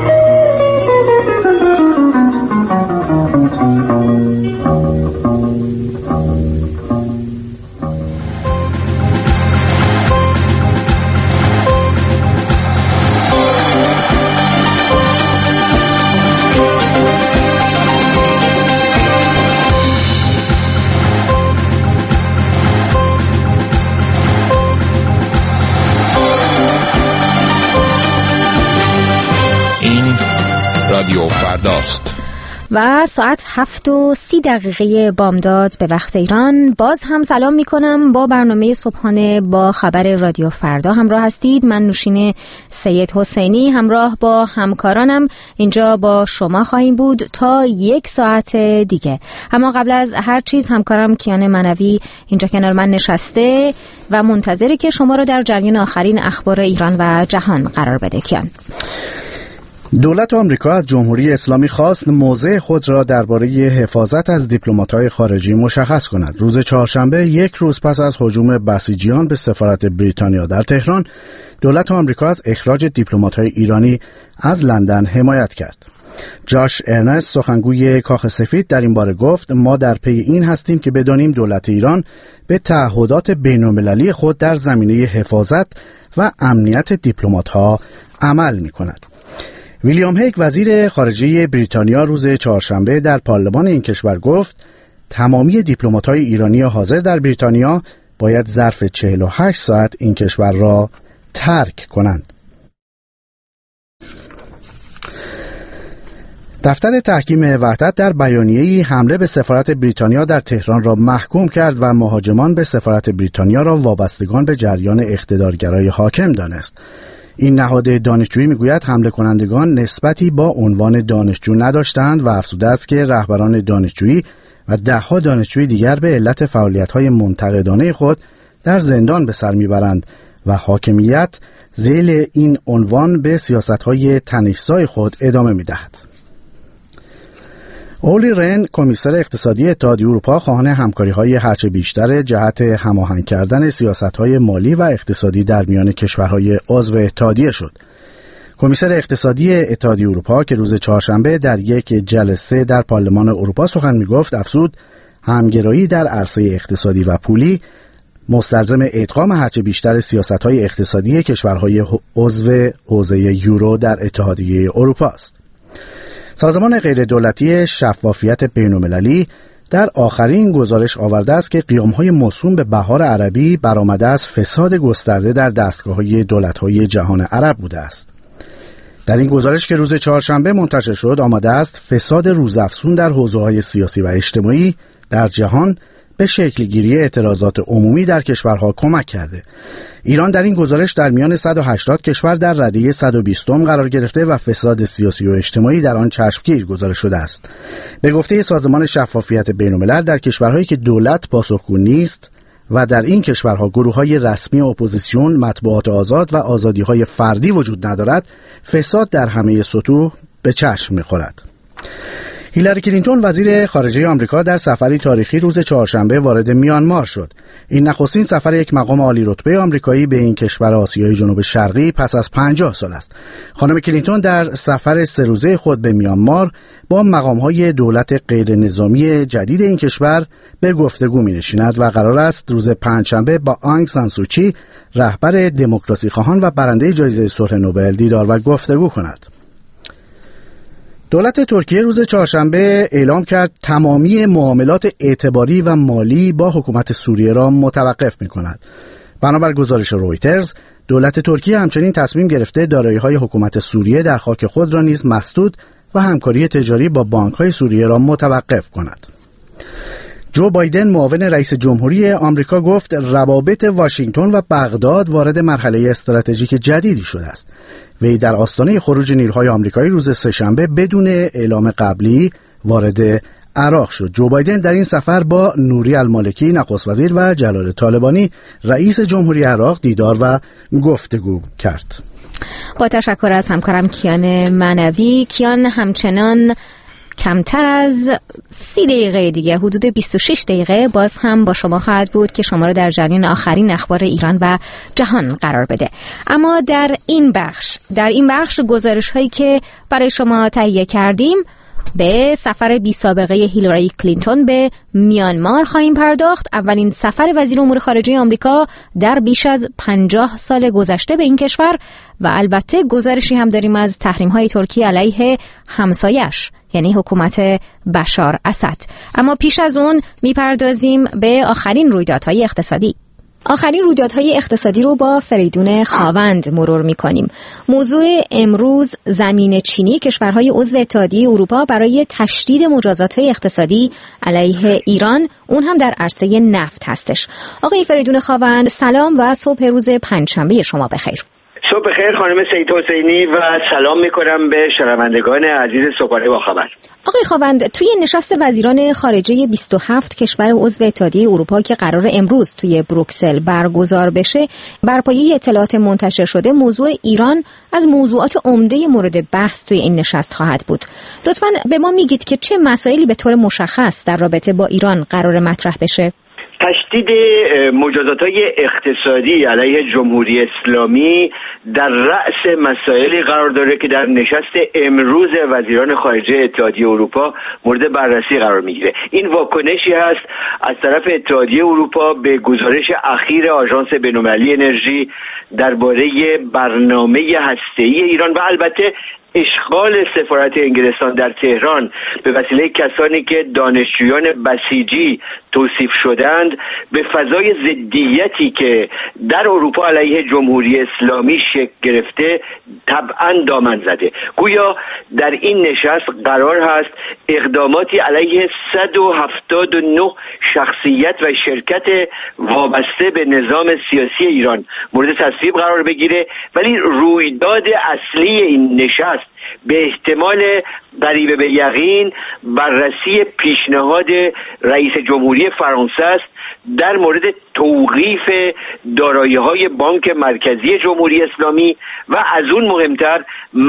رادیو فرداست و ساعت هفت و سی دقیقه بامداد به وقت ایران. باز هم سلام می کنم. با برنامه صبحانه با خبر رادیو فردا همراه هستید. من نوشین سید حسینی همراه با همکارانم اینجا با شما خواهیم بود تا یک ساعت دیگه. اما قبل از هر چیز همکارم کیان منوی اینجا کنار من نشسته و منتظره که شما رو در جریان آخرین اخبار ایران و جهان قرار بده. کیان، دولت آمریکا از جمهوری اسلامی خواست موضع خود را درباره حفاظت از دیپلمات‌های خارجی مشخص کند. روز چهارشنبه، یک روز پس از هجوم بسیجیان به سفارت بریتانیا در تهران، دولت آمریکا از اخراج دیپلمات‌های ایرانی از لندن حمایت کرد. جاش ارنست، سخنگوی کاخ سفید، در این باره گفت: ما در پی این هستیم که بدانیم دولت ایران به تعهدات بین‌المللی خود در زمینه حفاظت و امنیت دیپلمات‌ها عمل می‌کند. ویلیام هیگ، وزیر خارجه بریتانیا، روز چهارشنبه در پارلمان این کشور گفت تمامی دیپلمات‌های ایرانی حاضر در بریتانیا باید ظرف چهل و هشت ساعت این کشور را ترک کنند. دفتر تحکیم وحدت در بیانیه‌ای حمله به سفارت بریتانیا در تهران را محکوم کرد و مهاجمان به سفارت بریتانیا را وابستگان به جریان اقتدارگرای حاکم دانست. این نهاد دانشجویی میگوید حمله کنندگان نسبتی با عنوان دانشجو نداشتند و افزوده است که رهبران دانشجویی و ده‌ها دانشجوی دیگر به علت فعالیت‌های منتقدانه خود در زندان به سر میبرند و حاکمیت ذیل این عنوان به سیاست‌های تنش‌زای خود ادامه میدهد. اولی رن، کمیسر اقتصادی اتحادیه اروپا، خواهان همکاری‌های هرچه بیشتر جهت هماهنگ کردن سیاست‌های مالی و اقتصادی در میان کشورهای عضو اتحادیه شد. کمیسر اقتصادی اتحادیه اروپا که روز چهارشنبه در یک جلسه در پارلمان اروپا سخن می‌گفت، افزود همگرایی در عرصه اقتصادی و پولی مستلزم ادغام هرچه بیشتر سیاست‌های اقتصادی کشورهای عضو حوزه یورو در اتحادیه اروپا است. سازمان غیردولتی شفافیت بین‌المللی در آخرین گزارش آورده است که قیام‌های موسوم به بهار عربی برآمده از فساد گسترده در دستگاه‌های دولت‌های جهان عرب بوده است. در این گزارش که روز چهارشنبه منتشر شد آمده است فساد روزافزون در حوزه‌های سیاسی و اجتماعی در جهان به شکلگیری اعتراضات عمومی در کشورها کمک کرده. ایران در این گزارش در میان صد و هشتاد کشور در رده صد و بیستم قرار گرفته و فساد سیاسی و اجتماعی در آن چشمگیر گزارش شده است. به گفته سازمان شفافیت بین‌الملل، در کشورهایی که دولت پاسخگو نیست و در این کشورها گروه‌های رسمی اپوزیسیون، مطبوعات آزاد و آزادی‌های فردی وجود ندارد، فساد در همه سطوح به چشم می‌خورد. هیلاری کلینتون، وزیر خارجه آمریکا، در سفری تاریخی روز چهارشنبه وارد میانمار شد. این نخستین سفر یک مقام عالی رتبه آمریکایی به این کشور آسیای جنوب شرقی پس از پنجاه سال است. خانم کلینتون در سفر سه روزه خود به میانمار با مقام‌های دولت غیر نظامی جدید این کشور به گفتگو می‌نشیند و قرار است روز پنجشنبه با آنگ سان سوچی، رهبر دموکراسی خواهان و برنده جایزه صلح نوبل، دیدار و گفتگو کند. دولت ترکیه روز چهارشنبه اعلام کرد تمامی معاملات اعتباری و مالی با حکومت سوریه را متوقف می‌کند. بنابر گزارش رویترز، دولت ترکیه همچنین تصمیم گرفته دارایی‌های حکومت سوریه در خاک خود را نیز مسدود و همکاری تجاری با بانک‌های سوریه را متوقف کند. جو بایدن، معاون رئیس جمهوری آمریکا، گفت روابط واشنگتن و بغداد وارد مرحله استراتژیک جدیدی شده است. وی در آستانه خروج نیروهای آمریکایی روز سه‌شنبه بدون اعلام قبلی وارد عراق شد. جو بایدن در این سفر با نوری المالکی، نخست وزیر، و جلال طالبانی، رئیس جمهوری عراق، دیدار و گفتگو کرد. با تشکر از همکارم کیان منوی. کیان همچنان کمتر از سی دقیقه دیگه، حدود بیست و شش دقیقه باز هم با شما خواهد بود که شما رو در جریان آخرین اخبار ایران و جهان قرار بده. اما در این بخش در این بخش گزارش هایی که برای شما تهیه کردیم به سفر بی سابقه هیلاری کلینتون به میانمار خواهیم پرداخت. اولین سفر وزیر امور خارجه آمریکا در بیش از پنجاه سال گذشته به این کشور و البته گزارشی هم داریم از تحریم‌های ترکیه علیه همسایش یعنی حکومت بشار اسد. اما پیش از اون میپردازیم به آخرین رویدادهای اقتصادی. آخرین رویدادهای اقتصادی رو با فریدون خاوند مرور می‌کنیم. موضوع امروز زمین چینی کشورهای عضو اتحادیه اروپا برای تشدید مجازات‌های اقتصادی علیه ایران، اون هم در عرصه نفت هستش. آقای فریدون خاوند سلام و صبح روز پنجشنبه شما بخیر. صبح بخیر خانم سید حسینی و سلام میکنم به شنوندگان عزیز صبحانه با خبر. آقای خاوند، توی نشست وزیران خارجه بیست و هفت کشور عضو اتحادیه اروپا که قرار امروز توی بروکسل برگزار بشه، بر پایه اطلاعات منتشر شده موضوع ایران از موضوعات عمده مورد بحث توی این نشست خواهد بود. لطفاً به ما میگید که چه مسائلی به طور مشخص در رابطه با ایران قرار مطرح بشه؟ تشدید مجازات‌های اقتصادی علیه جمهوری اسلامی در رأس مسائلی قرار داره که در نشست امروز وزیران خارجه اتحادیه اروپا مورد بررسی قرار میگیره. این واکنشی هست از طرف اتحادیه اروپا به گزارش اخیر آژانس بین‌المللی انرژی درباره برنامه هسته‌ای ایران و البته اشغال سفارت انگلستان در تهران به وسیله کسانی که دانشجویان بسیجی توصیف شدند به فضای ضدیتی که در اروپا علیه جمهوری اسلامی شکل گرفته طبعاً دامن زده. گویا در این نشست قرار هست اقداماتی علیه صد و هفتاد و نه شخصیت و شرکت وابسته به نظام سیاسی ایران مورد تصویب قرار بگیره، ولی رویداد اصلی این نشست به احتمال قریب به یقین بررسی پیشنهاد رئیس جمهوری فرانسه است در مورد توقیف دارایی‌های بانک مرکزی جمهوری اسلامی و از اون مهمتر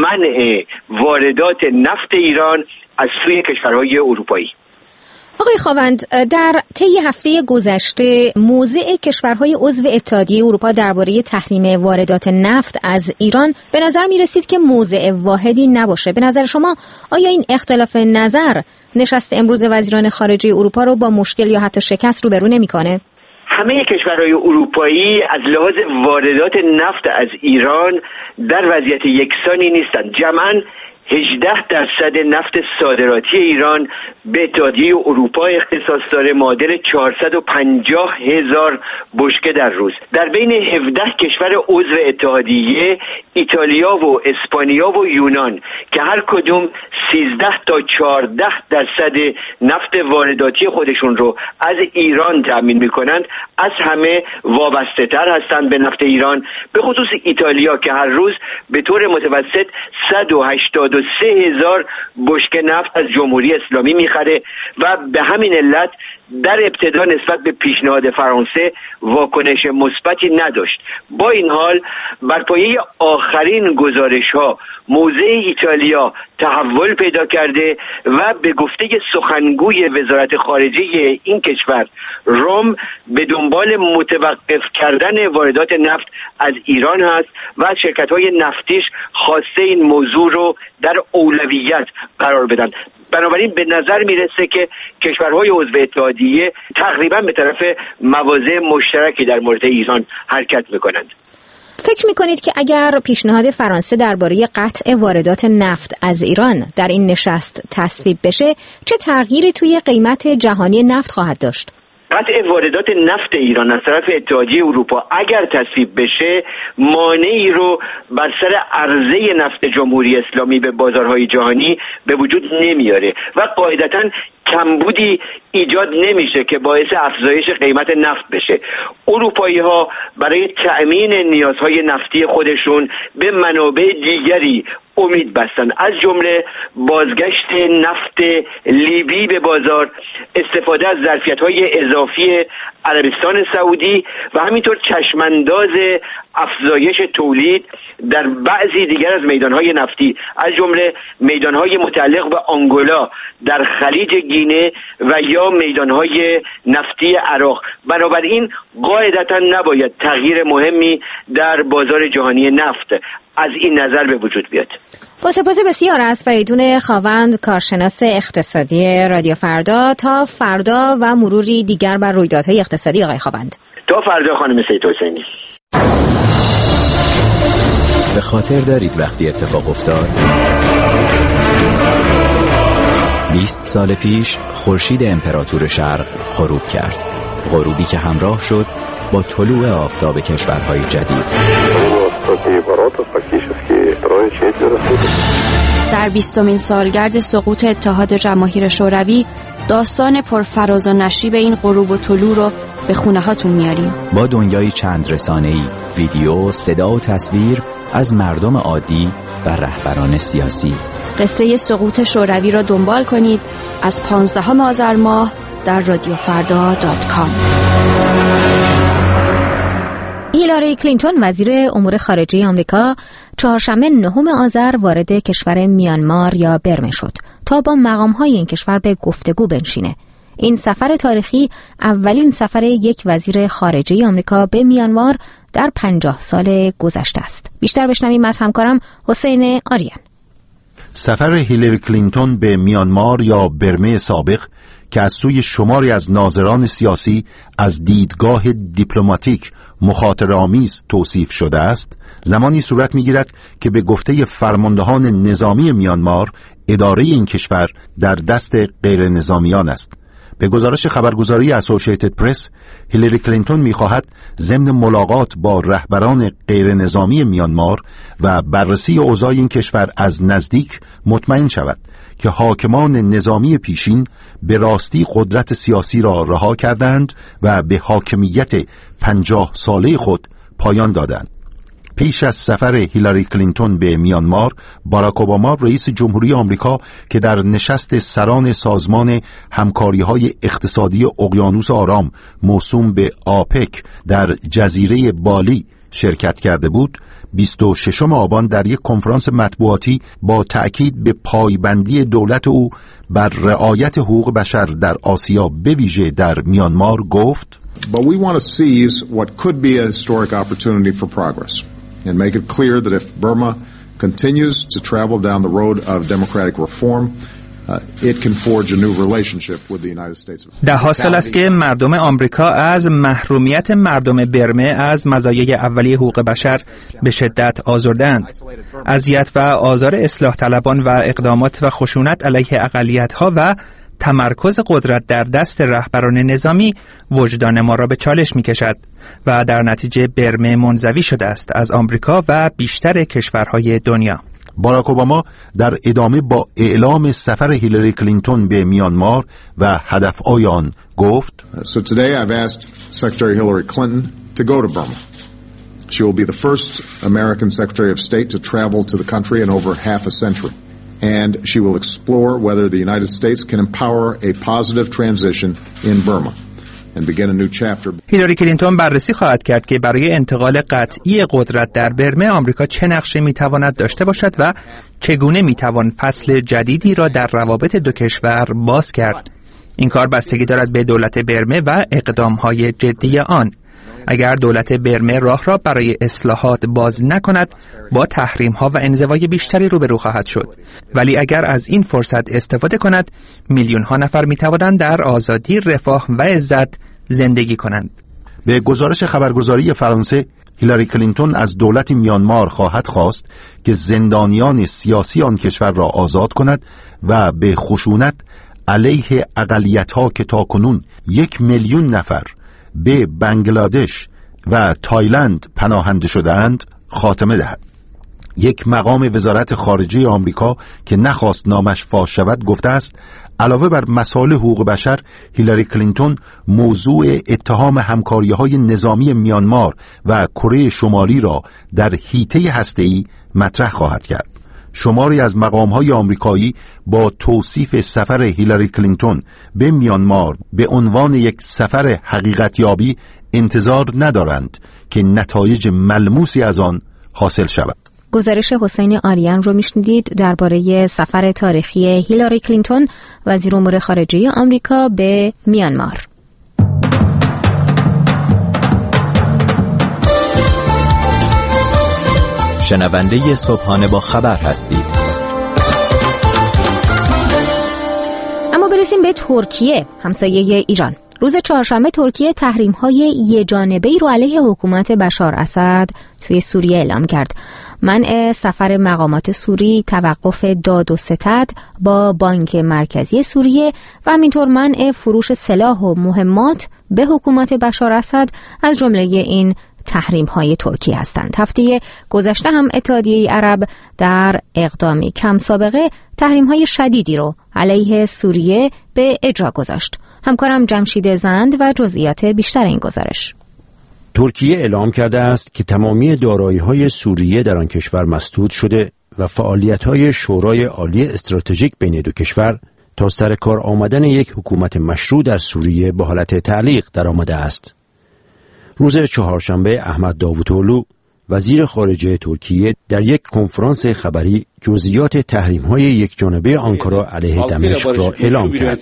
منع واردات نفت ایران از سوی کشورهای اروپایی. آقای خاوند، در طی هفته گذشته موضع کشورهای عضو اتحادیه اروپا درباره تحریم واردات نفت از ایران به نظر می رسید که موضع واحدی نباشه. به نظر شما آیا این اختلاف نظر نشست امروز وزیران خارجه اروپا رو با مشکل یا حتی شکست روبرو نمی‌کنه؟ همه کشورهای اروپایی از لحاظ واردات نفت از ایران در وضعیت یکسانی نیستند. جمعاً هجده درصد نفت صادراتی ایران به اتحادیه اروپا اختصاص داره، معادل چهارصد و پنجاه هزار بشکه در روز. در بین هفده کشور عضو اتحادیه ایتالیا و اسپانیا و یونان که هر کدوم سیزده تا چهارده درصد نفت وارداتی خودشون رو از ایران تأمین میکنند، از همه وابسته تر هستند به نفت ایران، به خصوص ایتالیا که هر روز به طور متوسط صد و هشتاد و سه هزار بشکه نفت از جمهوری اسلامی میخره و به همین علت در ابتدا نسبت به پیشنهاد فرانسه واکنش مثبتی نداشت. با این حال بر پایه آخرین گزارش‌ها موضع ایتالیا تحول پیدا کرده و به گفته سخنگوی وزارت خارجه این کشور روم به دنبال متوقف کردن واردات نفت از ایران هست و از شرکت‌های نفتیش خواسته این موضوع رو در اولویت قرار بدن. بنابراین به نظر میرسه که کشورهای عضو اتحادیه تقریبا به طرف مواضع مشترکی در مورد ایران حرکت میکنند. فکر میکنید که اگر پیشنهاد فرانسه درباره قطع واردات نفت از ایران در این نشست تصویب بشه، چه تغییری توی قیمت جهانی نفت خواهد داشت؟ قطع واردات نفت ایران از طرف اتحادیه اروپا اگر تصویب بشه مانعی رو بر سر عرضه نفت جمهوری اسلامی به بازارهای جهانی به وجود نمیاره و قاعدتاً کمبودی ایجاد نمیشه که باعث افزایش قیمت نفت بشه. اروپایی ها برای تأمین نیازهای نفتی خودشون به منابع دیگری امید بستند، از جمله بازگشت نفت لیبی به بازار، استفاده از ظرفیت‌های اضافی عربستان سعودی و همینطور چشمانداز افزایش تولید در بعضی دیگر از میدانهای نفتی، از جمله میدانهای متعلق به آنگولا در خلیج گینه و یا میدانهای نفتی عراق. بنابراین قاعدتا نباید تغییر مهمی در بازار جهانی نفت از این نظر به وجود بیاد. با سپاس بسیار از فریدون خاوند، کارشناس اقتصادی رادیو فردا. تا فردا و مروری دیگر بر رویدادهای اقتصادی آقای خاوند. تا فردا خانم سید حسینی. به خاطر دارید وقتی اتفاق افتاد؟ بیست سال پیش خورشید امپراتور شرق غروب کرد. غروبی که همراه شد با طلوع آفتاب کشورهای جدید. در بیستمین سالگرد سقوط اتحاد جماهیر شوروی داستان پرفراز و نشیب این غروب و طلوع رو به خونه هاتون میاریم. با دنیای چند رسانه‌ای، ویدیو، صدا و تصویر از مردم عادی و رهبران سیاسی. قصه سقوط شوروی را دنبال کنید از پانزدهم آذر ماه در رادیو فردا دات کام. هیلاری کلینتون وزیر امور خارجه آمریکا چهارشنبه نهم آذر وارد کشور میانمار یا برمه شد تا با مقام‌های این کشور به گفتگو بنشینه. این سفر تاریخی اولین سفر یک وزیر خارجه آمریکا به میانمار در پنجاه سال گذشته است. بیشتر بشنویم از همکارم حسین آریان. سفر هیلاری کلینتون به میانمار یا برمه سابق که از سوی شماری از ناظران سیاسی از دیدگاه دیپلماتیک مخاطره‌آمیز توصیف شده است، زمانی صورت می‌گیرد که به گفته فرماندهان نظامی میانمار اداره این کشور در دست غیر نظامیان است. به گزارش خبرگزاری اسوسییتد پرس، هیلاری کلینتون می‌خواهد ضمن ملاقات با رهبران غیر نظامی میانمار و بررسی اوضاع این کشور از نزدیک مطمئن شود که حاکمان نظامی پیشین به راستی قدرت سیاسی را رها کردند و به حاکمیت پنجاه ساله خود پایان دادند. پیش از سفر هیلاری کلینتون به میانمار، باراک اوباما رئیس جمهوری آمریکا که در نشست سران سازمان همکاری‌های اقتصادی اقیانوس آرام موسوم به آپک در جزیره بالی شرکت کرده بود، بیست و ششم آبان در یک کنفرانس مطبوعاتی با تأکید به پایبندی دولت او بر رعایت حقوق بشر در آسیا به ویژه در میانمار گفت: But we want to seize what could be a historic opportunity for progress and make it clear that if Burma continues to travel down the road of democratic reform, uh, it can forge a new relationship with the United States. ده ها سال است که مردم آمریکا از محرومیت مردم برمه از مزایای اولیه حقوق بشر به شدت آزردند. اذیت و آزار اصلاح طلبان و اقدامات و خشونت علیه اقلیت‌ها و تمرکز قدرت در دست رهبران نظامی وجدان ما را به چالش می کشد و در نتیجه برمه منزوی شده است از آمریکا و بیشتر کشورهای دنیا. باراک اوباما در ادامه با اعلام سفر هیلاری کلینتون به میانمار و هدفهای آن گفت: So today I've asked Secretary Hillary Clinton to go to Burma. She will be the first American Secretary of State to travel to the country in over half a century. And she will explore whether the United States can empower a positive transition in Burma and begin a new chapter. هیلاری کلینتون بررسی خواهد کرد که برای انتقال قطعی قدرت در برمه آمریکا چه نقشی میتواند داشته باشد و چگونه میتوان فصل جدیدی را در روابط دو کشور باز کرد. این کار بستگی دارد به دولت برمه و اقدامهای جدی آن. اگر دولت برمه راه را برای اصلاحات باز نکند، با تحریم‌ها و انزوای بیشتری روبرو خواهد شد. ولی اگر از این فرصت استفاده کند، میلیون‌ها نفر می‌توانند در آزادی، رفاه و عزت زندگی کنند. به گزارش خبرگزاری فرانسه، هیلاری کلینتون از دولت میانمار خواهد خواست که زندانیان سیاسی آن کشور را آزاد کند و به خشونت علیه اقلیت‌ها که تاکنون یک میلیون نفر به بنگلادش و تایلند پناهنده شده‌اند خاتمه دهد. یک مقام وزارت خارجه آمریکا که نخواست نامش فاش شود گفته است علاوه بر مسائل حقوق بشر، هیلاری کلینتون موضوع اتهام همکاری‌های نظامی میانمار و کره شمالی را در حیطه هسته‌ای مطرح خواهد کرد. شماری از مقام‌های آمریکایی با توصیف سفر هیلاری کلینتون به میانمار به عنوان یک سفر حقیقتیابی انتظار ندارند که نتایج ملموسی از آن حاصل شود. گزارش حسین آریان رو میشنیدید درباره سفر تاریخی هیلاری کلینتون وزیر امور خارجه آمریکا به میانمار. شنونده صبحانه با خبر هستید. اما برسیم به ترکیه، همسایه ایران. روز چهارشنبه ترکیه تحریم‌های یک جانبه‌ای رو علیه حکومت بشار اسد توی سوریه اعلام کرد. منع سفر مقامات سوری، توقف داد و ستد با بانک مرکزی سوریه و همینطور منع فروش سلاح و مهمات به حکومت بشار اسد از جمله این تحریم‌های ترکیه هستند. هفته گذشته هم اتحادیه عرب در اقدامی کم سابقه تحریم‌های شدیدی رو علیه سوریه به اجرا گذاشت. همکارم جمشید زند و جزئیات بیشتر این گزارش. ترکیه اعلام کرده است که تمامی دارایی‌های سوریه در آن کشور مسدود شده و فعالیت‌های شورای عالی استراتژیک بین دو کشور تا سر کار آمدن یک حکومت مشروع در سوریه به حالت تعلیق درآمده است. روز چهارشنبه احمد داوطلو وزیر خارجه ترکیه در یک کنفرانس خبری جزئیات تحریم‌های یک جانبه آنکارا علیه دمشق را اعلام کرد.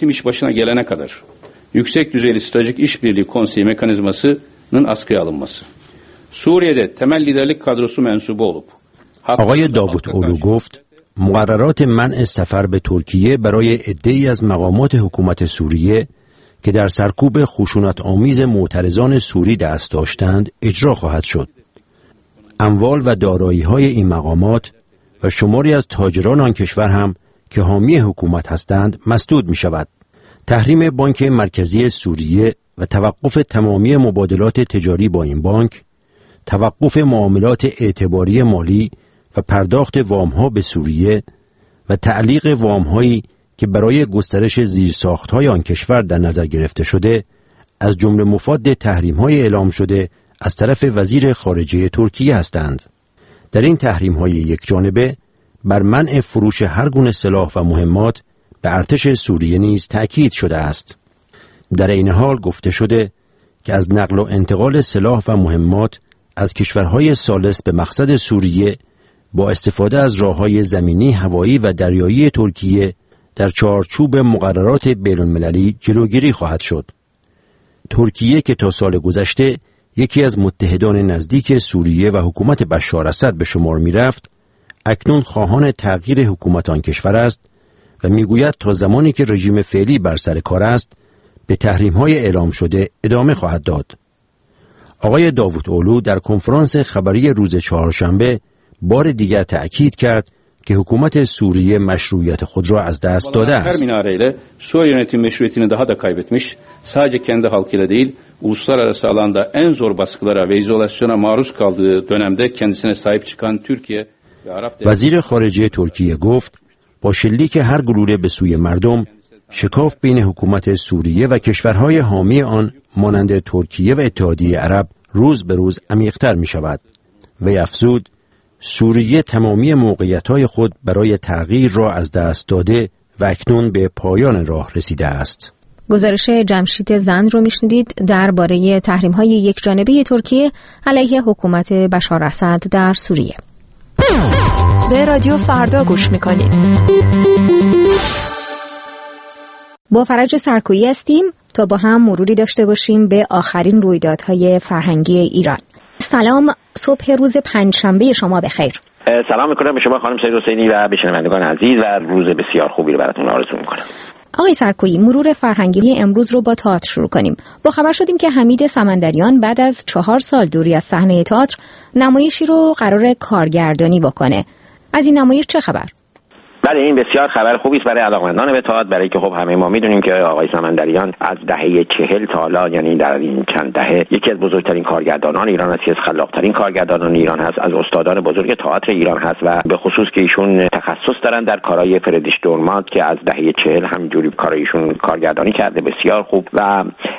Yüksek düzeyli stratejik işbirliği konseyi mekanizmasının askıya alınması. Suriye'de temel liderlik kadrosu mensubu olup آقای داوطلو گفت مقررات منع سفر به ترکیه برای عده‌ای از مقامات حکومت سوریه که در سرکوب خشونت آمیز معترضان سوری دست داشتند اجرا خواهد شد. اموال و دارایی‌های این مقامات و شماری از تاجران آن کشور هم که حامی حکومت هستند مسدود می شود. تحریم بانک مرکزی سوریه و توقف تمامی مبادلات تجاری با این بانک، توقف معاملات اعتباری مالی و پرداخت وام‌ها به سوریه و تعلیق وام‌هایی که برای گسترش زیرساخت‌های آن کشور در نظر گرفته شده، از جمله مفاد تحریم‌های اعلام شده از طرف وزیر خارجه ترکیه هستند. در این تحریم‌های یک جانبه بر منع فروش هر گونه سلاح و مهمات به ارتش سوریه نیز تأکید شده است. در این حال گفته شده که از نقل و انتقال سلاح و مهمات از کشورهای ثالث به مقصد سوریه با استفاده از راه‌های زمینی، هوایی و دریایی ترکیه در چارچوب مقررات بین‌المللی جلوگیری خواهد شد. ترکیه که تا سال گذشته یکی از متحدان نزدیک سوریه و حکومت بشار اسد به شمار می‌رفت، اکنون خواهان تغییر حکومت آن کشور است و میگوید تا زمانی که رژیم فعلی بر سر کار است به تحریم‌های اعلام شده ادامه خواهد داد. آقای داوطلو در کنفرانس خبری روز چهارشنبه بار دیگر تأکید کرد که حکومت سوریه مشروعیت خود را از دست داده است. Her minareyle Suriye yönetim meşruiyetini daha da kaybetmiş. Sadece kendi halkıyla değil, uluslararası alanda en zor baskılara ve izolasyona maruz kaldığı dönemde kendisine sahip çıkan Türkiye ve Arap وزیر خارجه ترکیه گفت با شلیک هر گلوله به سوی مردم، شکاف بین حکومت سوریه و کشورهای حامی آن مانند ترکیه و اتحادیه عرب روز به روز عمیق‌تر می شود. و افزود سوریه تمامی موقعیت‌های خود برای تغییر را از دست داده و اکنون به پایان راه رسیده است. گزارش جمشید زند رو میشنیدید درباره تحریم‌های یک جانبه ترکیه علیه حکومت بشار اسد در سوریه. به رادیو فردا گوش میکنید. با فرج سرکویی هستیم تا با هم مروری داشته باشیم به آخرین رویدادهای فرهنگی ایران. سلام، صبح روز پنجشنبه شما بخیر. سلام میکنم به شما خانم سید حسینی و به شنوندگان عزیز و روز بسیار خوبی رو براتون آرزو میکنم. آقای سرکویی، مرور فرهنگی امروز رو با تئاتر شروع کنیم. با خبر شدیم که حمید سمندریان بعد از چهار سال دوری از صحنه تئاتر نمایشی رو قرار کارگردانی بکنه. از این نمایش چه خبر؟ بله، این بسیار خبر خوبی است برای علاقمندان به تئاتر، برای که خب همه ما میدونیم که آقای سمندریان از دهه چهل تا حالا، یعنی در این چند دهه، یکی از بزرگترین کارگردانان ایران است، یکی از خلاقترین کارگردانان ایران هست، از استادان بزرگ تئاتر ایران هست و به خصوص که ایشون تخصص دارن در کارهای فردریش دورمات که از دهه چهل همینجوری کارایشون کارگردانی کرده بسیار خوب و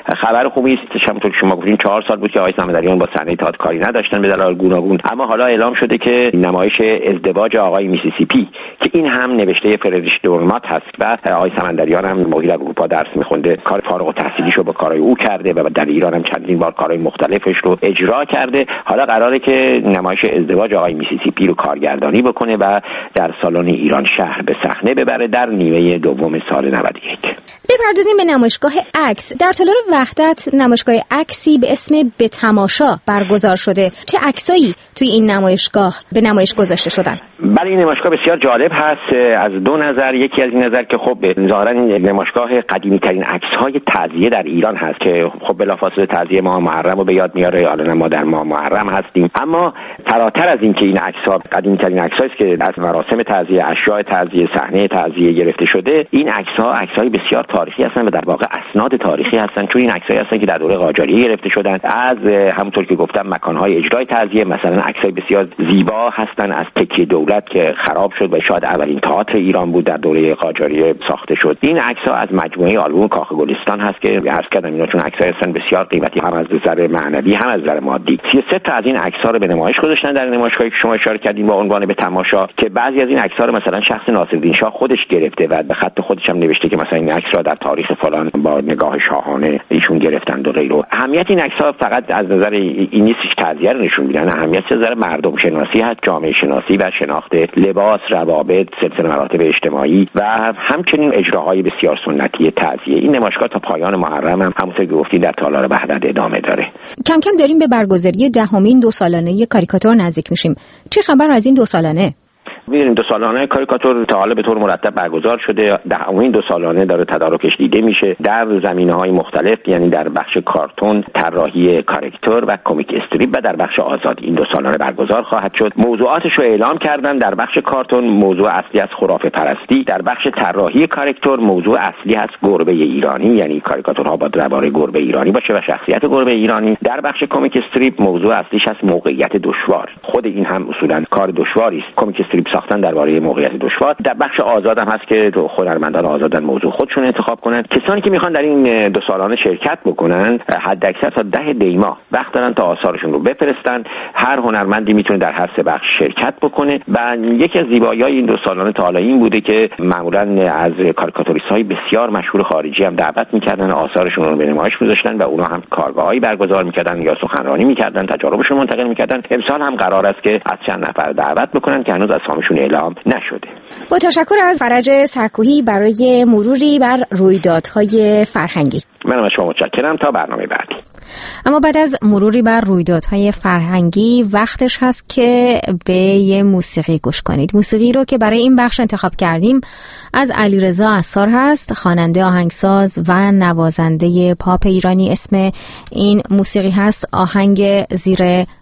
خبر خوبی است، همونطور که شما گفتین چهار سال بود که آقای سمندریان با صحنه تئاتر کاری نداشتن به دلایل گوناگون، اما حالا اعلام شده که نمایش ازدواج آقای میسیسیپی که این هم نوشته فردریش دورمات هست و آقای سمندریان هم موقعی در اروپا درس می‌خونده کار فارغ التحصیلیشو با کارهای او کرده و در ایران هم چندین بار کارهای مختلفش رو اجرا کرده. حالا قراره که نمایش ازدواج آقای میسیسیپی رو کارگردانی بکنه و در سالن ایران شهر به صحنه ببره در نیمه دوم سال نود و یک. بپردازیم به نمایشگاه عکس. در تالار وحدت نمایشگاه عکسی به اسم به تماشا برگزار شده. چه عکسایی توی این نمایشگاه به نمایش گذاشته شدن؟ بله، این نمایشگاه بسیار جالب هست از دو نظر. یکی از این نظر که خب ظاهرا نمایشگاه قدیمی ترین عکس‌های تعزیه در ایران هست که خب بلافاصله تعزیه ماه محرم رو به یاد میاره. حالا ما در ماه محرم هستیم، اما فراتر از این که این عکس‌ها قدیمی ترین عکسایی است که از مراسم تعزیه، اشیاء تعزیه، صحنه تعزیه گرفته شده، این عکس‌ها عکس‌های بسیار تاریخی هستن و در واقع اسناد تاریخی هستن، چون این عکسایی هستن که در دوره قاجاریه گرفته شدن از همونطور که گفتم مکان‌های اجرای تعزیه. مثلا عکسای بسیار زیبا هستن از تکیه دولت که خراب شد و شاید اولین تئاتر ایران بود در دوره قاجاریه ساخته شد. این عکس‌ها از مجموعه آلبوم کاخ گلستان هست که عرض کردم اینا چون عکس‌ها هستن بسیار قیمتی، هم از نظر معنوی هم از نظر مادی. سی و سه تا از این عکس‌ها رو به نمایش گذاشتن در نمایشگاهی که شما اشاره کردین با عنوان به تماشا، که بعضی از این عکس‌ها رو مثلا شخص ناصرالدین شاه خودش گرفته و به خط خودش هم نوشته که مثلا این عکس را در تاریخ فلان با نگاه شاهانه ایشون گرفتند و غیره. اهمیت این عکس‌ها فقط از نظر این نیست که تعزیه رو نشون میدن، اهمیت از نظر مردم شناسی هست، جامعه شناسی و شناخت لباس، روابط، سلسله مراتب اجتماعی و همچنین اجراهای بسیار سنتی تعزیه. این نمایشگاه تا پایان محرم هم همونطور که گفتید در تالار وحدت ادامه داره. کم کم داریم به برگزاری دهمین دو سالانه کاریکاتور نزدیک میشیم. چه خبر از این دو سالانه؟ ببینید دو سالانه کاریکاتور تا حالا به طور مرتب برگزار شده. دهمین دو سالانه داره تدارکش دیده میشه در زمینه‌های مختلف، یعنی در بخش کارتون، طراحی کاریکاتور و کمیک استریپ و در بخش آزاد این دو سالانه برگزار خواهد شد. موضوعاتش رو اعلام کردن. در بخش کارتون موضوع اصلی از خرافه پرستی، در بخش طراحی کاریکاتور موضوع اصلی هست گربه ایرانی، یعنی کاریکاتورها با درباره گربه ایرانی باشه و شخصیت گربه ایرانی. در بخش کمیک استریپ موضوع اصلیش هست موقعیت دشوار. خود این هم اصولا کار دشواری است، کمیک استریپ ساختن درباره موقعیت دشوار. در بخش آزاد هم هست که هنرمندان آزادن موضوع خودشون انتخاب کنن. کسانی که میخوان در این دو سالانه شرکت بکنن حد اکثر تا ده دی ماه وقت دارن تا آثارشون رو بفرستن. هر هنرمندی میتونه در هر سه بخش شرکت بکنه و یکی از زیبایی‌های این دو سالانه تا حالا این بوده که معمولا از کاریکاتوریست‌های بسیار مشهور خارجی هم دعوت میکردن، آثارشون رو به نمایش می‌ذاشتن و اونها هم کارگاهایی برگزار میکردن یا سخنرانی میکردن، تجاربشون منتقل میکردن. امسال هم قرار است که از چند نفر دعوت بکنن که هنوز اسامشون اعلام نشده. با تشکر از فرج سرکوهی برای مروری بر رویدادهای فرهنگی. من از شما متشکرم تا برنامه بعدی. اما بعد از مروری بر رویدادهای فرهنگی وقتش هست که به یه موسیقی گوش کنید. موسیقی رو که برای این بخش انتخاب کردیم از علیرضا عصار هست، خواننده، آهنگساز و نوازنده پاپ ایرانی. اسم این موسیقی هست آهنگ زیر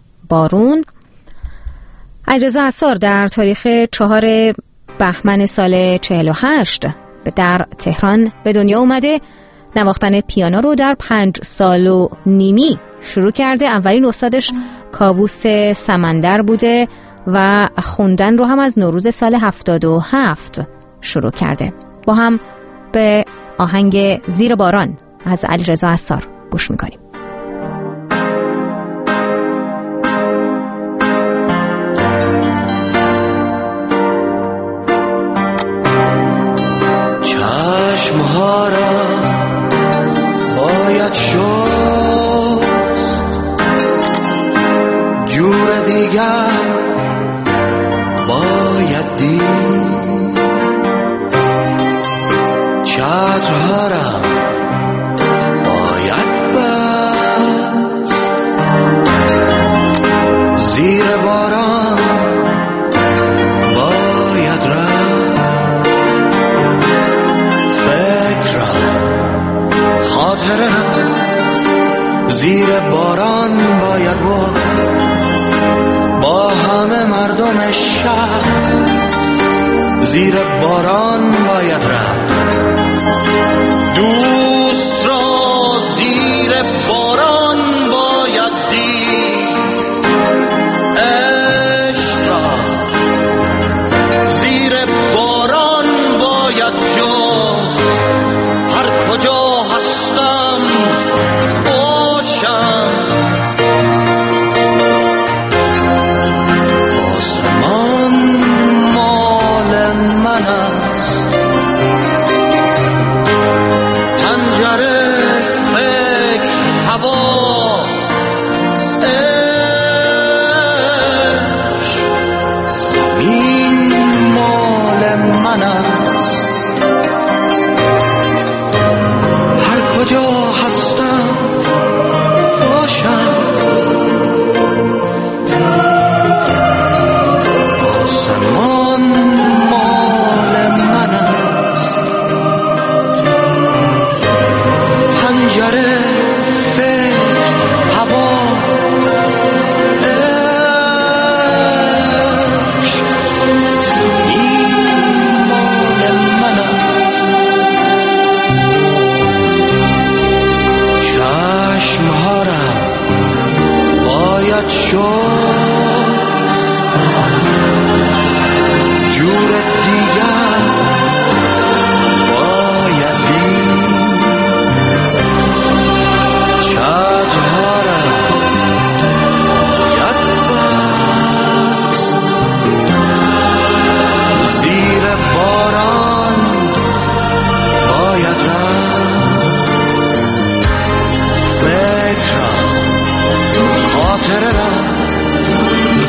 بارون. علیرضا عصار در تاریخ چهار بهمن سال چهل و هشت در تهران به دنیا اومده. نواختن پیانو رو در پنج سال و نیمی شروع کرده. اولین استادش کاووس سمندر بوده و خوندن رو هم از نوروز سال هفتاد و هفت شروع کرده. با هم به آهنگ زیر باران از علیرضا عصار گوش میکنیم. چشمها را باید شست، جور دیگر باید دید، چترها را باید بست، زیر باران باید رفت، فکر را خاطره را زیر باران باید برد، با همه مردم شهر زیر باران باید رفت، دوست را زیر باران باید دید، عشق را زیر باران باید جست، هر کجا هستم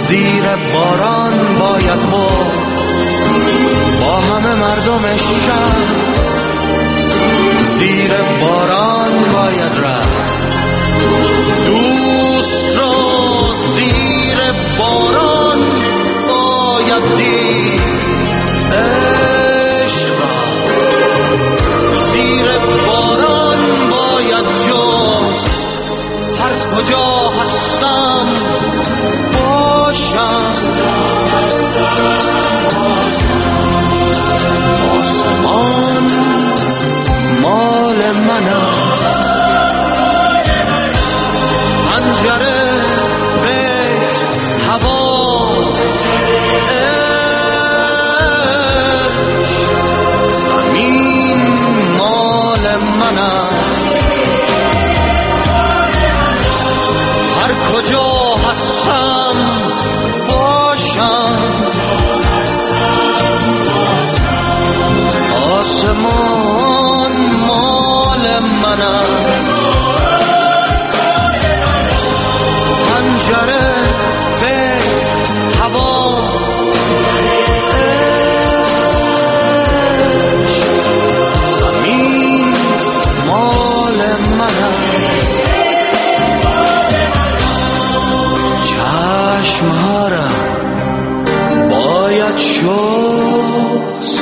زیر باران باید برد با همه مردم شهر، زیر باران باید رفت دوست را، زیر باران باید دید عشق را، زیر باران باید جست. هر کجا هستم باشم، آسمان مال من است، پنجره فکر هوا زمین مال من است. هر کجا هستم باشم، آسمان مال من است، پنجره فکر هوا زمین مال من است. چشمها را باید شست،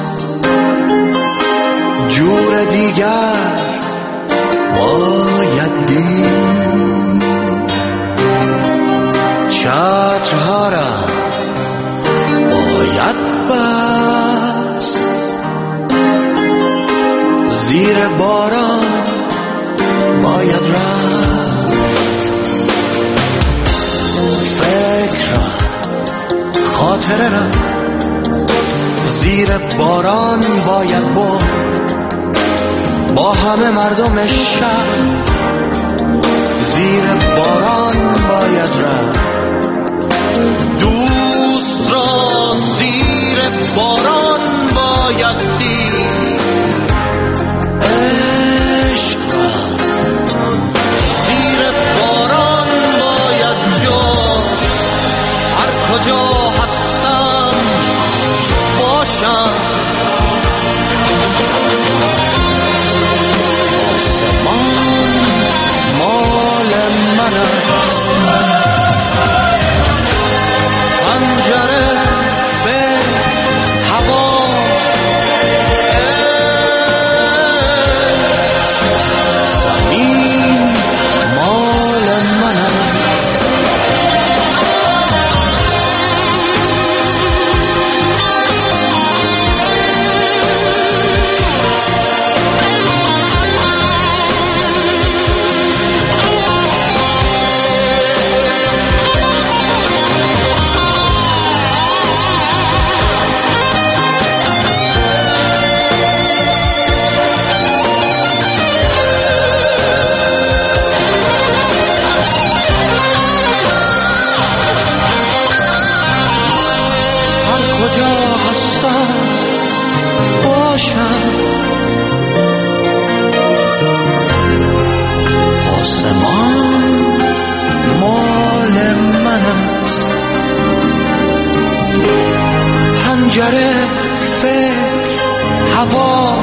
جور دیگر باید دید، چترها را باید بست، زیر باران باید رفت. فکر را، خاطره را زیر باران باید برد با همه مردم شهر، زیر باران باید رفت دوست را، زیر باران باید دید عشق را، زیر باران باید جست. هر کجا هستم باشم، آسمان مال من است، پنجره فکر هوا زمین مال من است. کجا هستم باشم، آسمان مال من است، پنجره فکر هوا